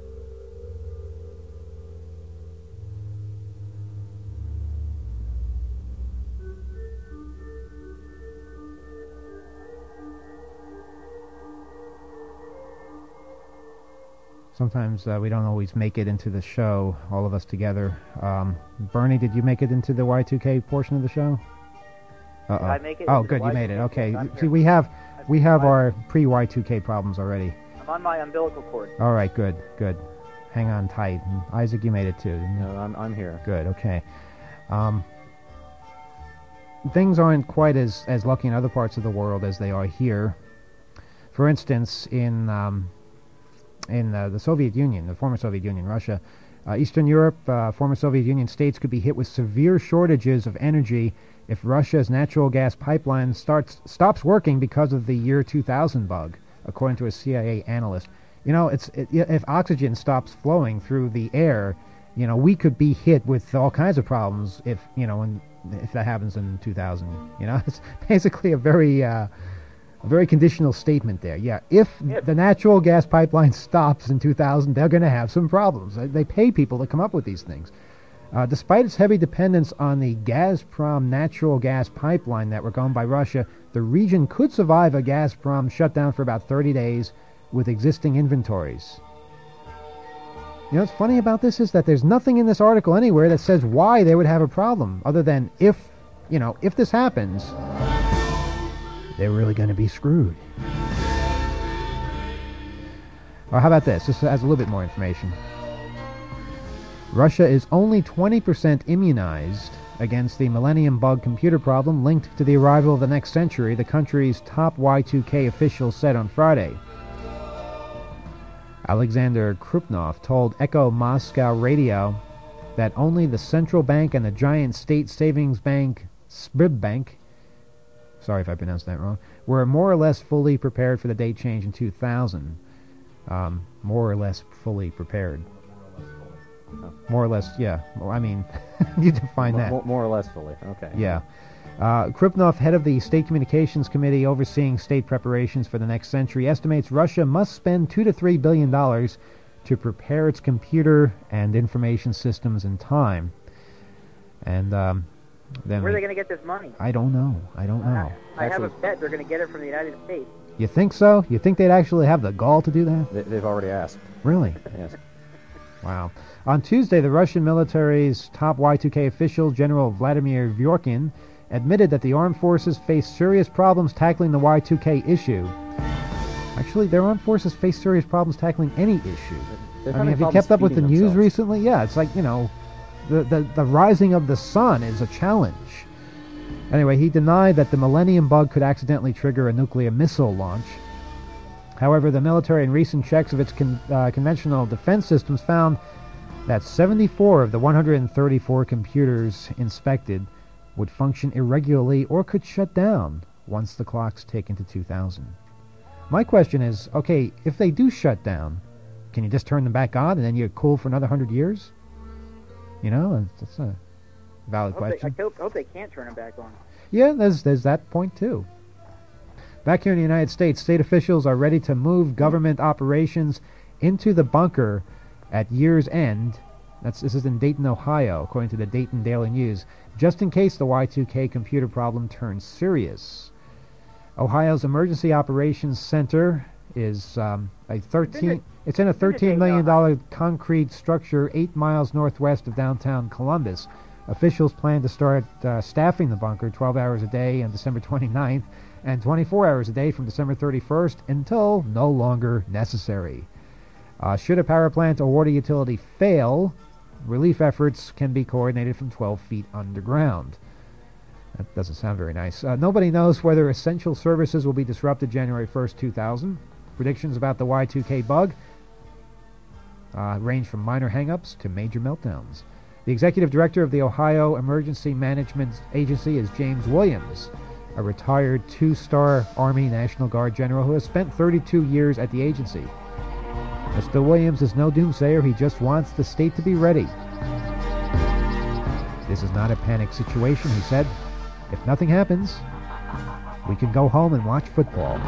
Sometimes uh, we don't always make it into the show, all of us together. Um, Bernie, did you make it into the Y two K portion of the show? Uh-oh. I make it Oh, into the good, you Y two K? made it. Okay. Yes, I'm See, here. we have we have I'm- our pre-Y two K problems already. I'm on my umbilical cord. All right, good, good. Hang on tight. And Isaac, you made it too. didn't you? No, I'm I'm here. Good, okay. Um, things aren't quite as, as lucky in other parts of the world as they are here. For instance, in um, in uh, the Soviet Union, the former Soviet Union, Russia, uh, Eastern Europe, uh, former Soviet Union states could be hit with severe shortages of energy if Russia's natural gas pipeline starts stops working because of the year two thousand bug, according to a C I A analyst. You know, it's it, if oxygen stops flowing through the air, you know, we could be hit with all kinds of problems if, you know, and if that happens in two thousand. You know, it's basically a very uh, a very conditional statement there. Yeah, if Yep. the natural gas pipeline stops in two thousand, they're going to have some problems. They, they pay people to come up with these things. Uh, despite its heavy dependence on the Gazprom natural gas pipeline network owned by Russia, the region could survive a Gazprom shutdown for about thirty days with existing inventories. You know what's funny about this is that there's nothing in this article anywhere that says why they would have a problem, other than if, you know, if this happens, they're really going to be screwed. Or how about this? This has a little bit more information. Russia is only twenty percent immunized against the Millennium Bug computer problem linked to the arrival of the next century, the country's top Y two K official said on Friday. Alexander Krupnov told Echo Moscow Radio that only the central bank and the giant state savings bank Sberbank, sorry if I pronounced that wrong, were more or less fully prepared for the date change in two thousand. Um, more or less fully prepared. More or less, yeah. Well, I mean, you define more, that. More, more or less fully, okay. Yeah. Uh, Krupnov, head of the State Communications Committee overseeing state preparations for the next century, estimates Russia must spend two to three billion dollars to prepare its computer and information systems in time. And um, then Where are we, they going to get this money? I don't know. I don't know. I, I have a Actually- bet they're going to get it from the United States. You think so? You think they'd actually have the gall to do that? They, they've already asked. Really? Yes. Wow. On Tuesday, the Russian military's top Y two K official, General Vladimir Vyorkin, admitted that the armed forces face serious problems tackling the Y two K issue. Actually, their armed forces face serious problems tackling any issue. They're I having mean, have you problems kept up with the feeding news themselves. recently? Yeah, it's like, you know, the, the, the rising of the sun is a challenge. Anyway, he denied that the Millennium Bug could accidentally trigger a nuclear missile launch. However, the military in recent checks of its con- uh, conventional defense systems found that seventy-four of the one hundred thirty-four computers inspected would function irregularly or could shut down once the clocks tick into two thousand. My question is, okay, if they do shut down, can you just turn them back on and then you're cool for another one hundred years? You know, that's a valid I hope, they, question. I hope, hope they can't turn them back on. Yeah, there's there's that point too. Back here in the United States, state officials are ready to move government operations into the bunker at year's end. That's this is in Dayton, Ohio, according to the Dayton Daily News, just in case the Y two K computer problem turns serious. Ohio's Emergency Operations Center is um, a thirteen. It's in a thirteen million dollar concrete structure eight miles northwest of downtown Columbus. Officials plan to start uh, staffing the bunker twelve hours a day on December twenty-ninth and twenty-four hours a day from December thirty-first until no longer necessary. Uh, should a power plant or water utility fail, relief efforts can be coordinated from twelve feet underground. That doesn't sound very nice. Uh, nobody knows whether essential services will be disrupted January first, two thousand. Predictions about the Y two K bug uh, range from minor hang-ups to major meltdowns. The executive director of the Ohio Emergency Management Agency is James Williams, a retired two-star Army National Guard general who has spent thirty-two years at the agency. Mister Williams is no doomsayer. He just wants the state to be ready. This is not a panic situation, he said. If nothing happens, we can go home and watch football.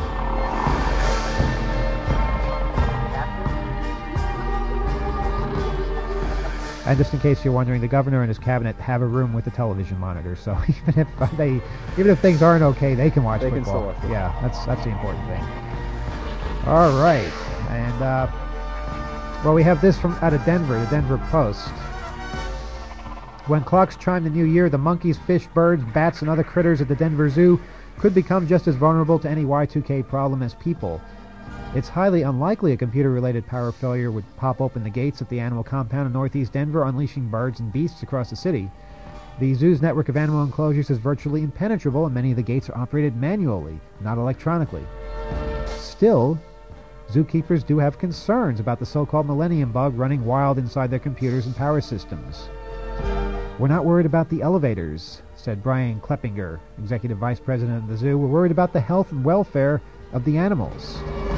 And just in case you're wondering, the governor and his cabinet have a room with a television monitor, so even if they, even if things aren't okay, they can watch They can football. still watch football. Yeah, that's that's the important thing. All right, and uh, well, we have this from out of Denver, the Denver Post. When clocks chime the new year, the monkeys, fish, birds, bats, and other critters at the Denver Zoo could become just as vulnerable to any Y two K problem as people. It's highly unlikely a computer-related power failure would pop open the gates at the animal compound in northeast Denver, unleashing birds and beasts across the city. The zoo's network of animal enclosures is virtually impenetrable, and many of the gates are operated manually, not electronically. Still, zookeepers do have concerns about the so-called Millennium Bug running wild inside their computers and power systems. We're not worried about the elevators, said Brian Kleppinger, executive vice president of the zoo. We're worried about the health and welfare of the animals.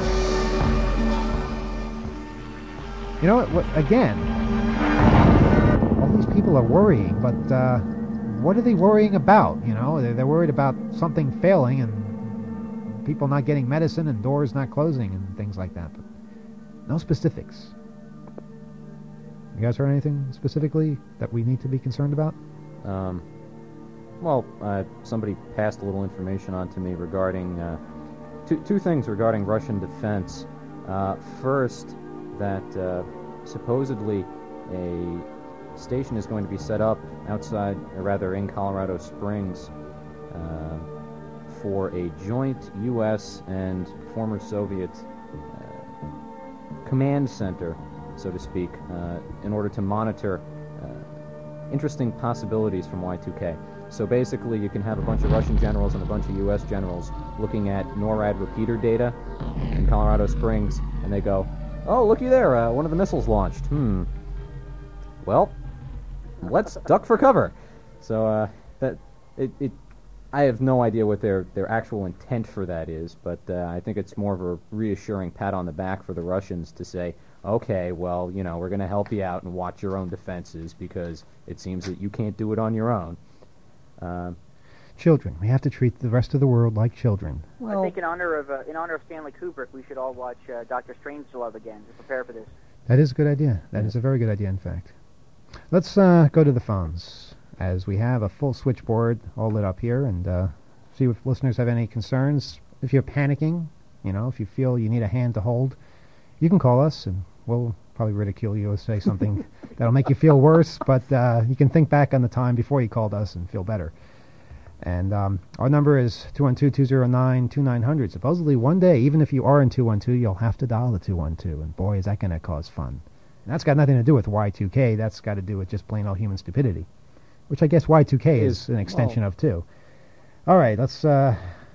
You know what, what again, all these people are worrying, but uh, what are they worrying about? You know, they're, they're worried about something failing and people not getting medicine and doors not closing and things like that, but no specifics. You guys heard anything specifically that we need to be concerned about? Um, well, uh, somebody passed a little information on to me regarding uh, two, two things regarding Russian defense. Uh, first, that uh, supposedly a station is going to be set up outside, or rather in Colorado Springs, uh, for a joint U S and former Soviet uh, command center, so to speak, uh, in order to monitor uh, interesting possibilities from Y two K. So basically, you can have a bunch of Russian generals and a bunch of U S generals looking at NORAD repeater data in Colorado Springs, and they go, "Oh, looky there, uh, one of the missiles launched. Hmm. Well, let's duck for cover." So uh, that it, it, I have no idea what their their actual intent for that is, but uh, I think it's more of a reassuring pat on the back for the Russians to say, "Okay, well, you know, we're going to help you out and watch your own defenses because it seems that you can't do it on your own." Uh, Children. We have to treat the rest of the world like children. I think in honor of uh, in honor of Stanley Kubrick, we should all watch uh, Doctor Strangelove again to prepare for this. That is a good idea. That is a very good idea, in fact. Let's uh, go to the phones, as we have a full switchboard all lit up here, and uh, see if listeners have any concerns. If you're panicking, you know, if you feel you need a hand to hold, you can call us, and we'll probably ridicule you or say something that'll make you feel worse, but uh, you can think back on the time before you called us and feel better. And um, our number is two one two, two zero nine, two nine zero zero. Supposedly one day, even if you are in two one two, you'll have to dial the two one two, and boy, is that going to cause fun. And that's got nothing to do with Y two K. That's got to do with just plain old human stupidity, which I guess Y two K is, is an extension well, of, too. All right, let's... Uh,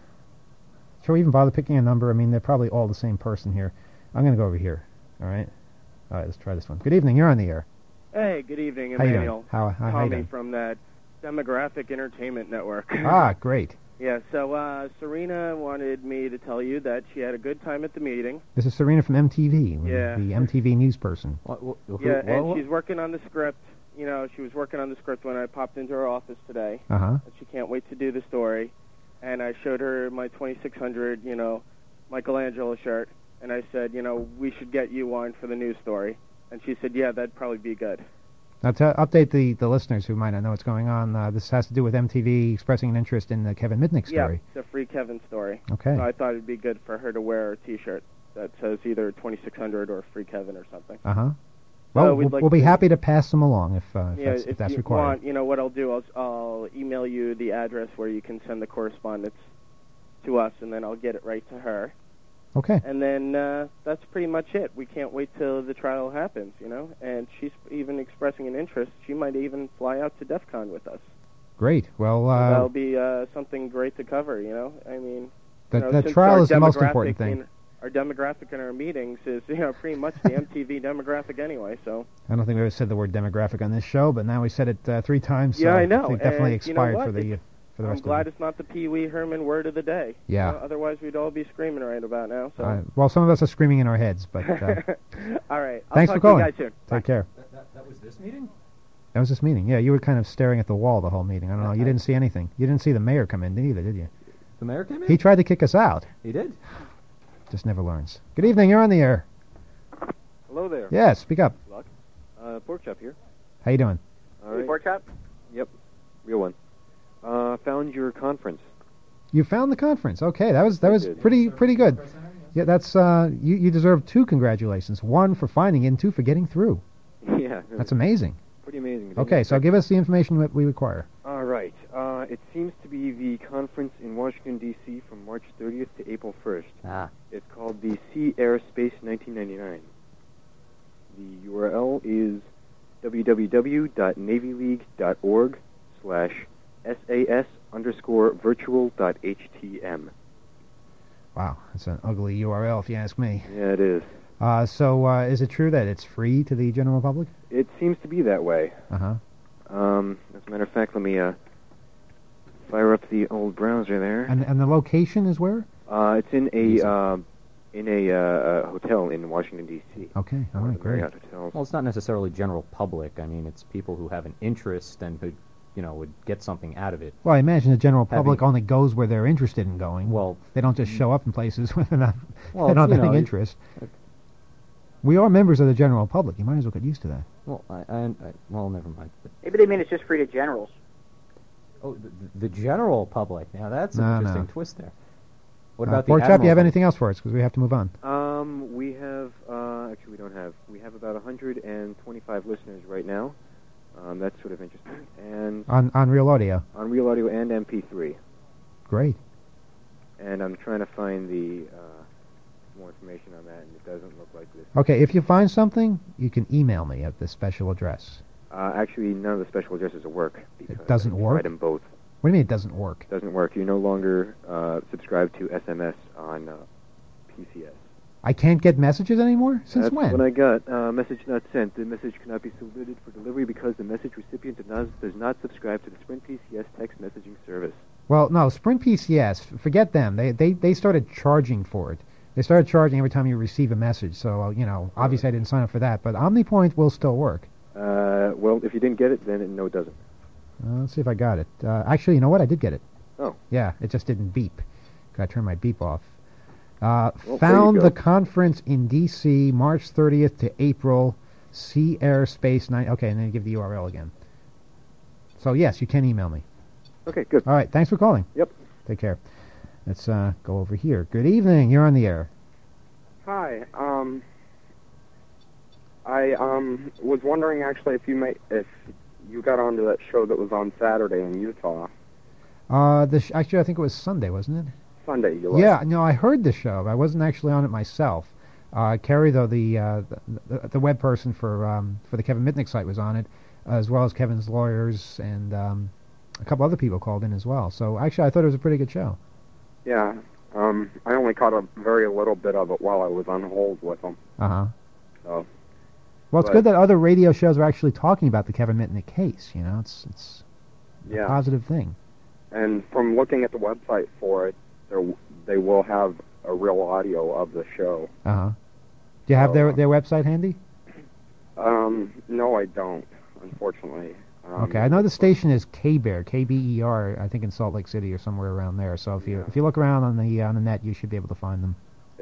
shall we even bother picking a number? I mean, they're probably all the same person here. I'm going to go over here, all right? All right, let's try this one. Good evening, you're on the air. Hey, good evening, How you doing? Emmanuel. How, how, how you Tommy doing? from that Demographic Entertainment Network. Ah, great. Yeah, so uh, Serena wanted me to tell you that she had a good time at the meeting. This is Serena from M T V, Yeah. the M T V news person. what, what, who, Yeah, what, and what? she's working on the script. You know, she was working on the script when I popped into her office today. Uh-huh. And she can't wait to do the story. And I showed her my twenty-six hundred, you know, Michelangelo shirt. And I said, you know, we should get you on for the news story. And she said, yeah, that'd probably be good. Now, to update the, the listeners who might not know what's going on, uh, this has to do with M T V expressing an interest in the Kevin Mitnick story. Yeah, the Free Kevin story. Okay. So I thought it'd be good for her to wear a T-shirt that says either twenty-six hundred or Free Kevin or something. Uh-huh. Well, we'd we'll, like we'll be to- happy to pass them along if, uh, if Yeah, that's, if if that's you required. want, you know what I'll do? I'll, I'll email you the address where you can send the correspondence to us, and then I'll get it right to her. Okay. And then uh, that's pretty much it. We can't wait till the trial happens, you know. And she's even expressing an interest. She might even fly out to DEF CON with us. Great. Well, So uh, that'll be uh, something great to cover, you know. I mean, the, you know, the since trial our is the most demographic important thing. in- our demographic in our meetings is, you know, pretty much the M T V demographic anyway. So I don't think we ever said the word demographic on this show, but now we said it uh, three times. Yeah, so I know, It definitely and you know expired what? for the It's- for the I'm rest glad of it's not the Pee Wee Herman word of the day. Yeah. You know, otherwise, we'd all be screaming right about now. So, it. Uh, well, some of us are screaming in our heads, but uh, all right. I'll thanks talk for calling. to you guys soon. Take care. That, that, that was this meeting? That was this meeting. Yeah, you were kind of staring at the wall the whole meeting. I don't know. You didn't see anything. You didn't see the mayor come in either, did you? The mayor came in? He tried to kick us out. He did? Just never learns. Good evening. You're on the air. Hello there. Yeah, speak up. Luck. Uh, Pork Chop here. How you doing? All Hey, right. Pork Chop? Yep. Real one. Uh, found your conference. You found the conference. Okay, that was that I was did. pretty pretty good. Yeah, that's uh, you you deserve two congratulations. One for finding it, and two for getting through. Yeah. That's amazing. Pretty amazing. Didn't Okay, you? so give us the information that we require. All right. Uh, it seems to be the conference in Washington, D C from March thirtieth to April first. Ah. It's called the Sea Air Space nineteen ninety-nine. The U R L is www.navyleague.org slash SAS underscore virtual dot htm. Wow, that's an ugly U R L if you ask me. Yeah, it is. Uh, so uh, is it true that it's free to the general public? It seems to be that way. Uh-huh. Um, as a matter of fact, let me uh, fire up the old browser there. And and the location is where? Uh, it's in Easy. a uh, in a uh, uh, hotel in Washington, D C Okay, all One right, of the great. Marriott hotels. Well, it's not necessarily general public. I mean, it's people who have an interest and who, you know, would get something out of it. Well, I imagine the general public Having- only goes where they're interested in going. Well, They don't just show up in places where they're not, Well, they don't you have any know, interest. We are members of the general public. You might as well get used to that. well, I, I, I well, never mind. But, Maybe they mean it's just free to generals. oh, the, the general public. Now that's an No, interesting no. twist there. What Uh, about the Pork Chop, you admiral have public? anything else for us? Because we have to move on. Um, we have uh, actually we don't have. We have about one hundred twenty-five listeners right now. Um, that's sort of interesting. And On on Real Audio. on Real Audio and M P three. Great. And I'm trying to find the uh, more information on that, and it doesn't look like this. Okay, if you find something, you can email me at this special address. Uh, actually, none of the special addresses will work. It doesn't I work? tried them both. What do you mean it doesn't work? Doesn't work. You no longer uh, subscribe to S M S on uh, P C S. I can't get messages anymore? Since That's when? what I got. Uh, message not sent. The message cannot be submitted for delivery because the message recipient does not, does not subscribe to the Sprint P C S text messaging service. Well, no, Sprint P C S, f- forget them. They, they they started charging for it. They started charging every time you receive a message. So, uh, you know, obviously I didn't sign up for that. But OmniPoint will still work. Uh, well, if you didn't get it, then it, no, it doesn't. Uh, let's see if I got it. Uh, actually, you know what? I did get it. Oh. Yeah, it just didn't beep. Gotta turn my beep off. Uh, Well, there found you the go. conference in D C March thirtieth to April. Sea Air Space nine. Okay, and then give the U R L again. So, yes, you can email me. Okay, good. All right, thanks for calling. Yep. Take care. Let's uh, go over here. Good evening. You're on the air. Hi. Um, I um was wondering actually if you may if you got onto that show that was on Saturday in Utah. Uh, the sh- actually, I think it was Sunday, wasn't it? Sunday, you Yeah, no, I heard the show. I wasn't actually on it myself. Uh, Kerry, though, the, uh, the the web person for um, for the Kevin Mitnick site was on it, as well as Kevin's lawyers and um, a couple other people called in as well. So actually, I thought it was a pretty good show. Yeah. Um, I only caught a very little bit of it while I was on hold with them. Uh huh. So. Well, it's But- good that other radio shows are actually talking about the Kevin Mitnick case. You know, it's it's a Yeah. positive thing. And from looking at the website for it, there they will have a real audio of the show. Uh huh. Do you have So, their uh, their website handy? Um, no, I don't, unfortunately. Um, Okay, I know the station is K-Bear, K B E R, I think in Salt Lake City or somewhere around there. So if you Yeah. if you look around on the on the net, you should be able to find them.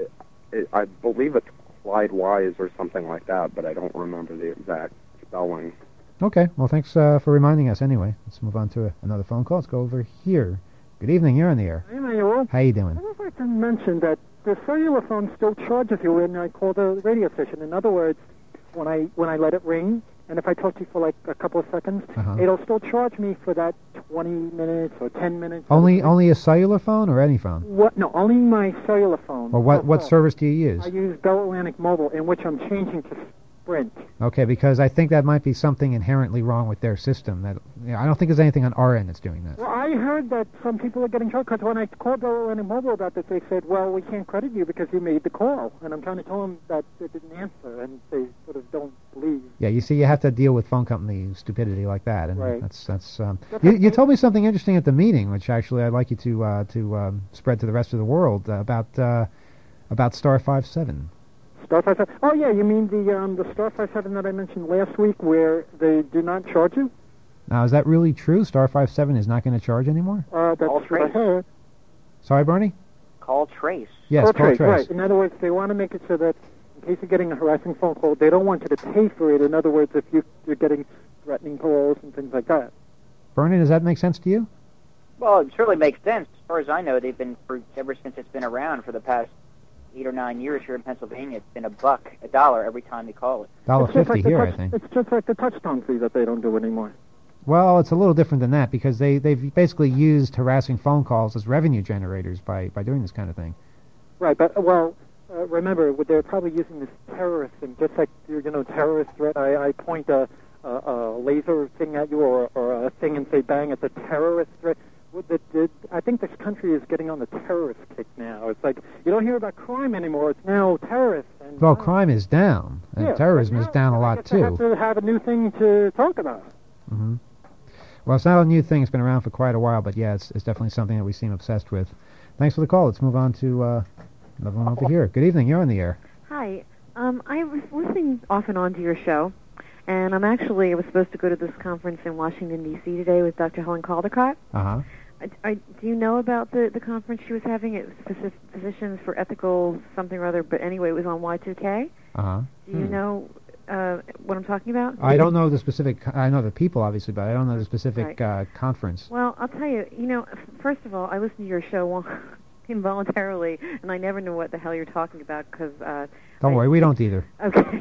It, I believe it's Clyde Wise or something like that, but I don't remember the exact spelling. Okay, well, thanks uh, for reminding us anyway. Let's move on to a, another phone call. Let's go over here. Good evening, you're on the air. Hey, Manuel. How you doing? I would like to mention that the cellular phone still charges you when I call the radio station. In other words, when I when I let it ring, and if I talk to you for like a couple of seconds, Uh-huh. it'll still charge me for that twenty minutes or ten minutes. Only only a cellular phone or any phone? What? No, only my cellular phone. Or what, what That's all. service do you use? I use Bell Atlantic Mobile, in which I'm changing to Sprint. Okay, because I think that might be something inherently wrong with their system. That you know, I don't think there's anything on our end that's doing that. Well, I heard that some people are getting charged, because when I called Bell Atlantic Mobile about this, they said, well, we can't credit you because you made the call. And I'm trying to tell them that they didn't answer, and they sort of don't believe. Yeah, you see, you have to deal with phone company stupidity like that, and Right. that's that's. Um, you, you told me something interesting at the meeting, which actually I'd like you to uh, to um, spread to the rest of the world uh, about uh, about Star Five Seven. Star five seven. Oh yeah, you mean the um, the Star five seven that I mentioned last week, where they do not charge you? Now, is that really true? Star Five Seven is not going to charge anymore? Uh, that's Call what I Trace. heard. Sorry, Bernie. Call Trace. Yes, Call call Trace, Trace. right. In other words, they want to make it so that in case you're getting a harassing phone call, they don't want you to pay for it. In other words, if you, you're getting threatening calls and things like that. Bernie, does that make sense to you? Well, it certainly makes sense. As far as I know, they've been for ever since it's been around for the past eight or nine years here in Pennsylvania. It's been a buck, a dollar every time you call it. Dollar It's just fifty like the here, I touch- think. It's just like the touchstone fee that they don't do anymore. Well, it's a little different than that because they they've basically used harassing phone calls as revenue generators by by doing this kind of thing. Right, but, uh, well, uh, remember, they're probably using this terrorist thing, just like, you know, terrorist threat. I, I point a, a, a laser thing at you or, or a thing and say bang, it's a terrorist threat. Well, the, the, I think this country is getting on the terrorist kick now. It's like, you don't hear about crime anymore. It's now terrorists. And Well, crime is down, and Yeah, terrorism but is now down a I lot guess they have too. to have a new thing to talk about. hmm Well, it's not a new thing. It's been around for quite a while, but yeah, it's, it's definitely something that we seem obsessed with. Thanks for the call. Let's move on to uh, another one over here. Good evening. You're on the air. Hi. Um, I was listening off and on to your show, and I'm actually, I was supposed to go to this conference in Washington, D C today with Doctor Helen Caldecott. Uh-huh. I, I, do you know about the, the conference she was having? It was Phys- Physicians for Ethical something or other, but anyway, it was on Y two K. Uh-huh. Do you Hmm. know uh, what I'm talking about? I don't know the specific, co- I know the people, obviously, but I don't know the specific Right. uh, conference. Well, I'll tell you, you know, f- first of all, I listened to your show one- involuntarily, and I never know what the hell you're talking about because... Uh, Don't I- worry, we don't either. Okay.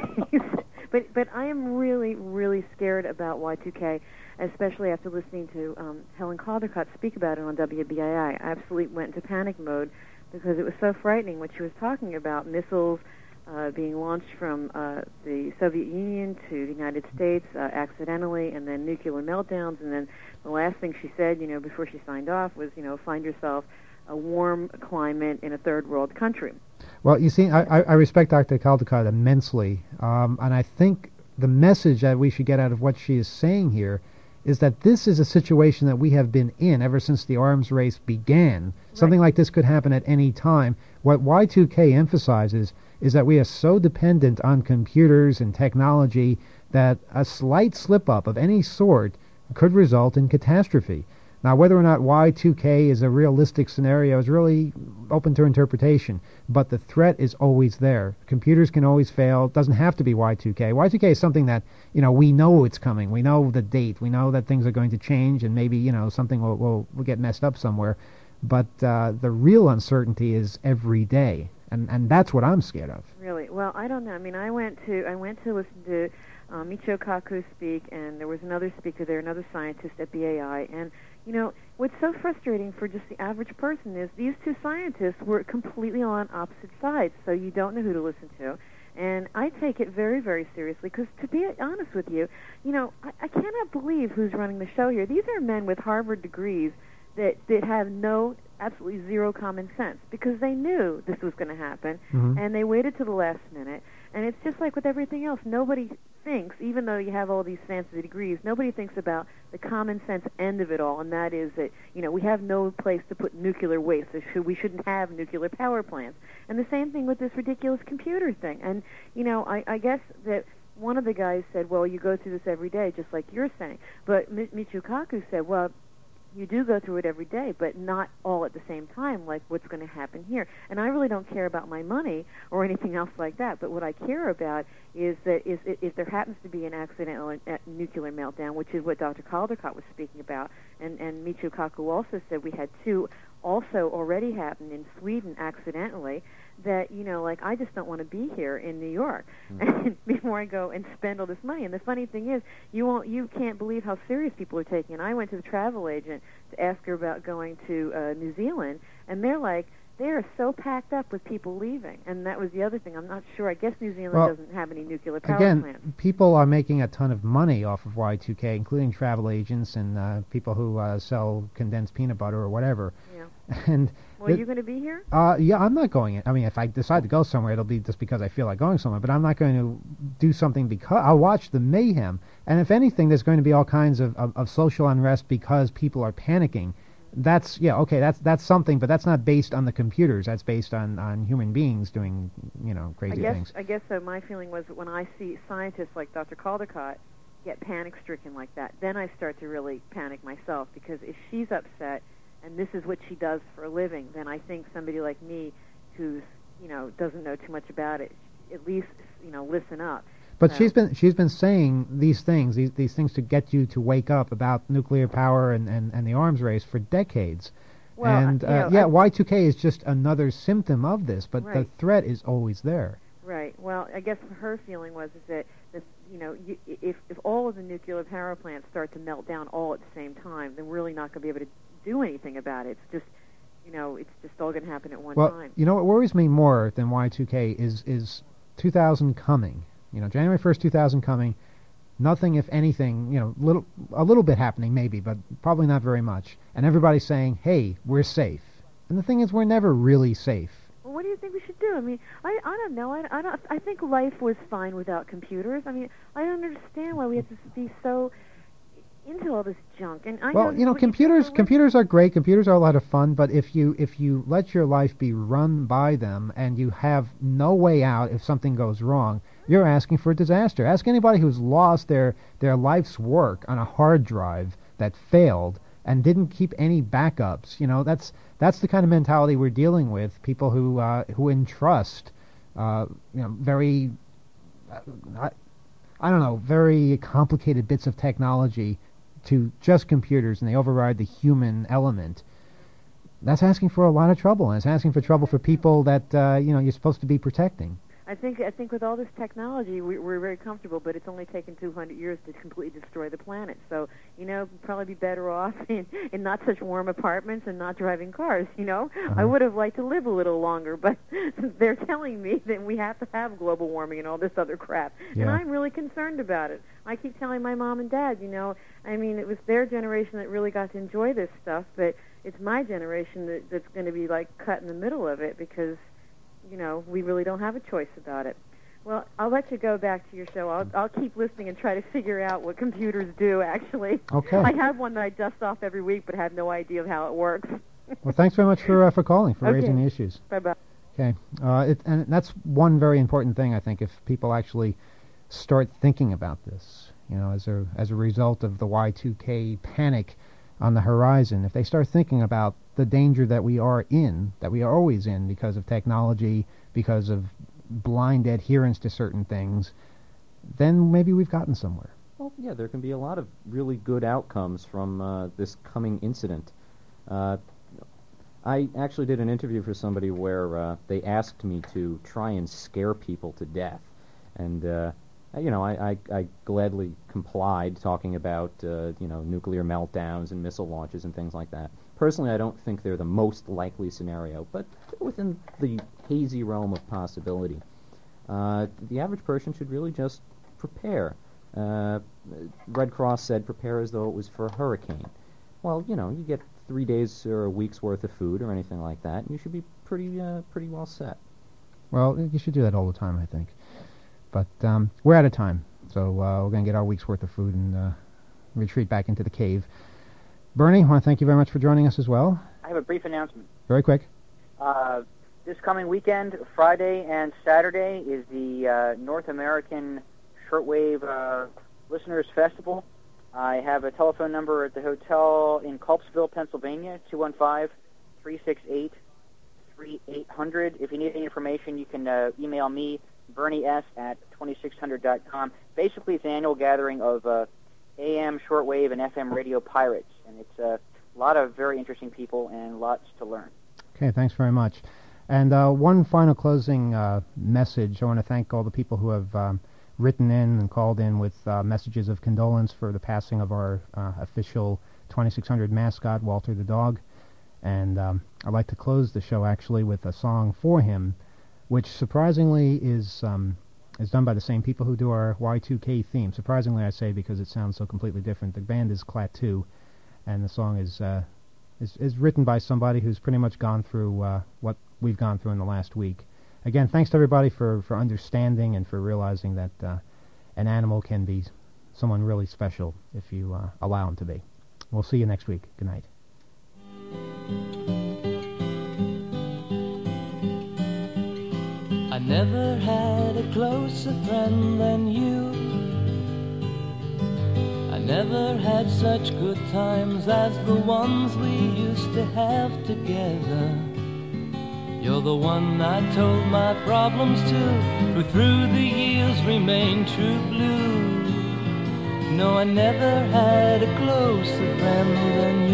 but but I am really, really scared about Y two K, especially after listening to um, Helen Caldecott speak about it on W B I I. I absolutely went into panic mode because it was so frightening what she was talking about, missiles uh, being launched from uh, the Soviet Union to the United States uh, accidentally, and then nuclear meltdowns, and then the last thing she said, you know, before she signed off was, you know, find yourself a warm climate in a third world country. Well, you see, I, I respect Doctor Caldecott immensely, um, and I think the message that we should get out of what she is saying here is that this is a situation that we have been in ever since the arms race began. Right. Something like this could happen at any time. What Y two K emphasizes is that we are so dependent on computers and technology that a slight slip-up of any sort could result in catastrophe. Now, whether or not Y two K is a realistic scenario is really open to interpretation, but the threat is always there. Computers can always fail. It doesn't have to be Y two K. Y two K is something that, you know, we know it's coming. We know the date. We know that things are going to change, and maybe, you know, something will, will, will get messed up somewhere. But uh, the real uncertainty is every day, and, and that's what I'm scared of. Really? Well, I don't know. I mean, I went to I went to listen to um, Michio Kaku speak, and there was another speaker there, another scientist at B A I, and you know, what's so frustrating for just the average person is these two scientists were completely on opposite sides, so you don't know who to listen to. And I take it very, very seriously, because to be honest with you, you know, I, I cannot believe who's running the show here. These are men with Harvard degrees that, that have no, absolutely zero common sense, because they knew this was going to happen, mm-hmm. and they waited to the last minute. And it's just like with everything else. Nobody thinks, even though you have all these fancy degrees, nobody thinks about the common sense end of it all, and that is that, you know, we have no place to put nuclear waste, so should, we shouldn't have nuclear power plants. And the same thing with this ridiculous computer thing. And, you know, I, I guess that one of the guys said, well, you go through this every day, just like you're saying. But M- Michio Kaku said, well, you do go through it every day, but not all at the same time, like what's going to happen here. And I really don't care about my money or anything else like that, but what I care about is that is, if there happens to be an accidental nuclear meltdown, which is what Doctor Caldecott was speaking about, and, and Michio Kaku also said we had two also already happen in Sweden accidentally, that, you know, like, I just don't want to be here in New York mm-hmm. before I go and spend all this money. And the funny thing is, you won't, you can't believe how serious people are taking it. I went to the travel agent to ask her about going to uh, New Zealand, and they're like, they are so packed up with people leaving. And that was the other thing. I'm not sure. I guess New Zealand well, doesn't have any nuclear power again, plants. People are making a ton of money off of Y two K, including travel agents and uh, people who uh, sell condensed peanut butter or whatever. Yeah. And well, are you going to be here? Uh, yeah, I'm not going. In. I mean, if I decide to go somewhere, it'll be just because I feel like going somewhere. But I'm not going to do something because I'll watch the mayhem. And if anything, there's going to be all kinds of, of, of social unrest because people are panicking. That's, yeah, okay, that's that's something, but that's not based on the computers. That's based on, on human beings doing, you know, crazy I guess, things. I guess so. My feeling was that when I see scientists like Doctor Caldecott get panic-stricken like that, then I start to really panic myself, because if she's upset and this is what she does for a living, then I think somebody like me who's, you know, doesn't know too much about it, at least, you know, listen up. But so. she's been she's been saying these things, these these things to get you to wake up about nuclear power and, and, and the arms race for decades. Well, and uh, uh, you know, yeah, I, Y two K is just another symptom of this, but right. the threat is always there. Right. Well, I guess her feeling was is that, that you know, you, if if all of the nuclear power plants start to melt down all at the same time, then we're really not going to be able to do anything about it. It's just, you know, it's just all going to happen at one well, time. You know what worries me more than Y two K is is two thousand coming. You know, January first, two thousand coming. Nothing, if anything, you know, little a little bit happening maybe, but probably not very much. And everybody's saying, "Hey, we're safe." And the thing is, we're never really safe. Well, what do you think we should do? I mean, I I don't know. I I don't. I think life was fine without computers. I mean, I don't understand why we have to be so into all this junk. And I well, know you know, computers computers are great. Computers are a lot of fun, but if you if you let your life be run by them and you have no way out if something goes wrong, you're asking for a disaster. Ask anybody who's lost their their life's work on a hard drive that failed and didn't keep any backups. You know, that's that's the kind of mentality we're dealing with. People who uh, who entrust, uh, you know, very, uh, I, I don't know, very complicated bits of technology to just computers, and they override the human element. That's asking for a lot of trouble, and it's asking for trouble for people that uh, you know you're supposed to be protecting. I I think I think with all this technology, we, we're very comfortable, but it's only taken two hundred years to completely destroy the planet. So, you know, we'd probably be better off in, in not such warm apartments and not driving cars, you know. Uh-huh. I would have liked to live a little longer, but they're telling me that we have to have global warming and all this other crap. And Yeah. I'm really concerned about it. I keep telling my mom and dad, you know, I mean, it was their generation that really got to enjoy this stuff, but it's my generation that, that's going to be, like, cut in the middle of it because, you know, we really don't have a choice about it. Well, I'll let you go back to your show. I'll, I'll keep listening and try to figure out what computers do, actually. Okay. I have one that I dust off every week, but have no idea of how it works. Well, thanks very much for uh, for calling, for Okay. raising the issues. Bye-bye. Okay. Uh, it, and that's one very important thing, I think, if people actually start thinking about this, you know, as a, as a result of the Y two K panic on the horizon, if they start thinking about the danger that we are in, that we are always in because of technology, because of blind adherence to certain things, then maybe we've gotten somewhere. Well, yeah, there can be a lot of really good outcomes from uh, this coming incident. Uh, I actually did an interview for somebody where uh, they asked me to try and scare people to death. And, uh, you know, I, I, I gladly complied, talking about, uh, you know, nuclear meltdowns and missile launches and things like that. Personally, I don't think they're the most likely scenario, but within the hazy realm of possibility. Uh, the average person should really just prepare. Uh, Red Cross said prepare as though it was for a hurricane. Well, you know, you get three days or a week's worth of food or anything like that, and you should be pretty uh, pretty well set. Well, you should do that all the time, I think. But um, we're out of time, so uh, we're going to get our week's worth of food and uh, retreat back into the cave. Bernie, I want to thank you very much for joining us as well. I have a brief announcement. Very quick. Uh, this coming weekend, Friday and Saturday, is the uh, North American Shortwave uh, Listeners Festival. I have a telephone number at the hotel in Culpsville, Pennsylvania, two one five, three six eight, three eight zero zero. If you need any information, you can uh, email me, Bernie S at twenty-six hundred dot com. Basically, it's an annual gathering of uh, A M shortwave and F M radio pirates, and it's uh, a lot of very interesting people and lots to learn. Okay, thanks very much. And uh, one final closing uh, message. I want to thank all the people who have um, written in and called in with uh, messages of condolence for the passing of our uh, official twenty-six hundred mascot, Walter the dog. And um, I'd like to close the show actually with a song for him, which surprisingly is um, is done by the same people who do our Y two K theme. Surprisingly, I say, because it sounds so completely different. The band is Klaatu, and the song is, uh, is is written by somebody who's pretty much gone through uh, what we've gone through in the last week. Again, thanks to everybody for, for understanding and for realizing that uh, an animal can be someone really special if you uh, allow him to be. We'll see you next week. Good night. I never had a closer friend than you. I never had such good times as the ones we used to have together. You're the one I told my problems to, who through the years remained true blue. No, I never had a closer friend than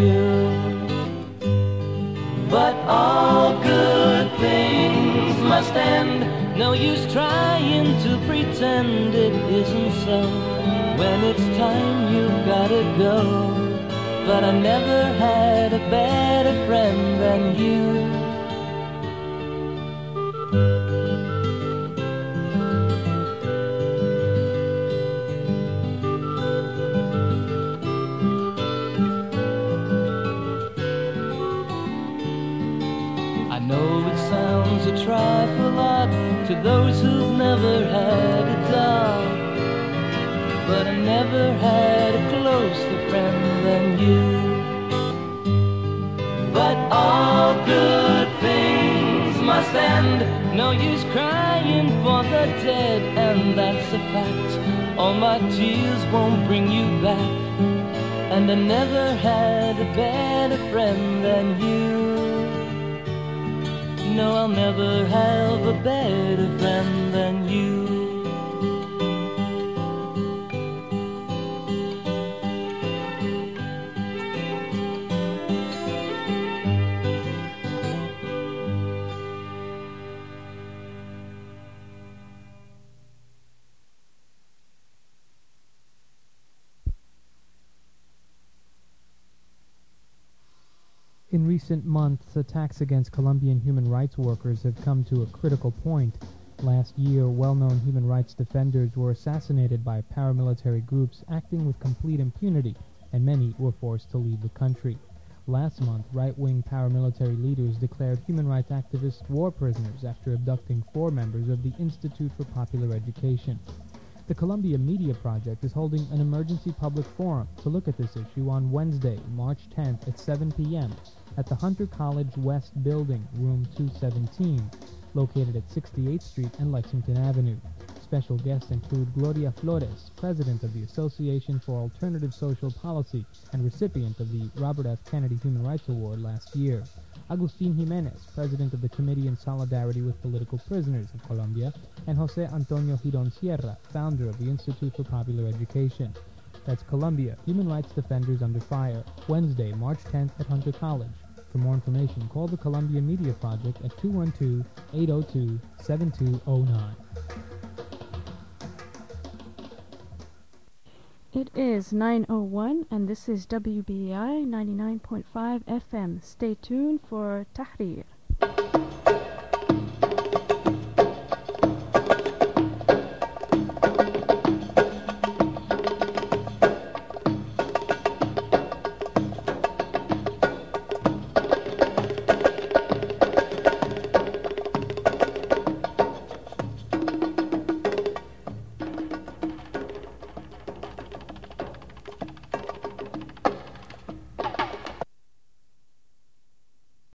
you. But all good things must end. No use trying to pretend it isn't so. When it's time, you've gotta go. But I never had a better friend than you. A trifle odd to those who've never had a dog, but I never had a closer friend than you. But all good things must end. No use crying for the dead, and that's a fact. All my tears won't bring you back, and I never had a better friend than you. No, I'll never have a better friend than you. In recent months, attacks against Colombian human rights workers have come to a critical point. Last year, well-known human rights defenders were assassinated by paramilitary groups acting with complete impunity, and many were forced to leave the country. Last month, right-wing paramilitary leaders declared human rights activists war prisoners after abducting four members of the Institute for Popular Education. The Columbia Media Project is holding an emergency public forum to look at this issue on Wednesday, March tenth at seven p.m. at the Hunter College West Building, room two seventeen, located at sixty-eighth Street and Lexington Avenue. Special guests include Gloria Flores, president of the Association for Alternative Social Policy and recipient of the Robert F. Kennedy Human Rights Award last year, Agustin Jimenez, president of the Committee in Solidarity with Political Prisoners of Colombia, and Jose Antonio Giron Sierra, founder of the Institute for Popular Education. That's Colombia, Human Rights Defenders Under Fire, Wednesday, March tenth at Hunter College. For more information, call the Columbia Media Project at two one two, eight zero two, seven two zero nine. It is nine oh one, and this is W B A I ninety-nine point five F M. Stay tuned for Tahrir.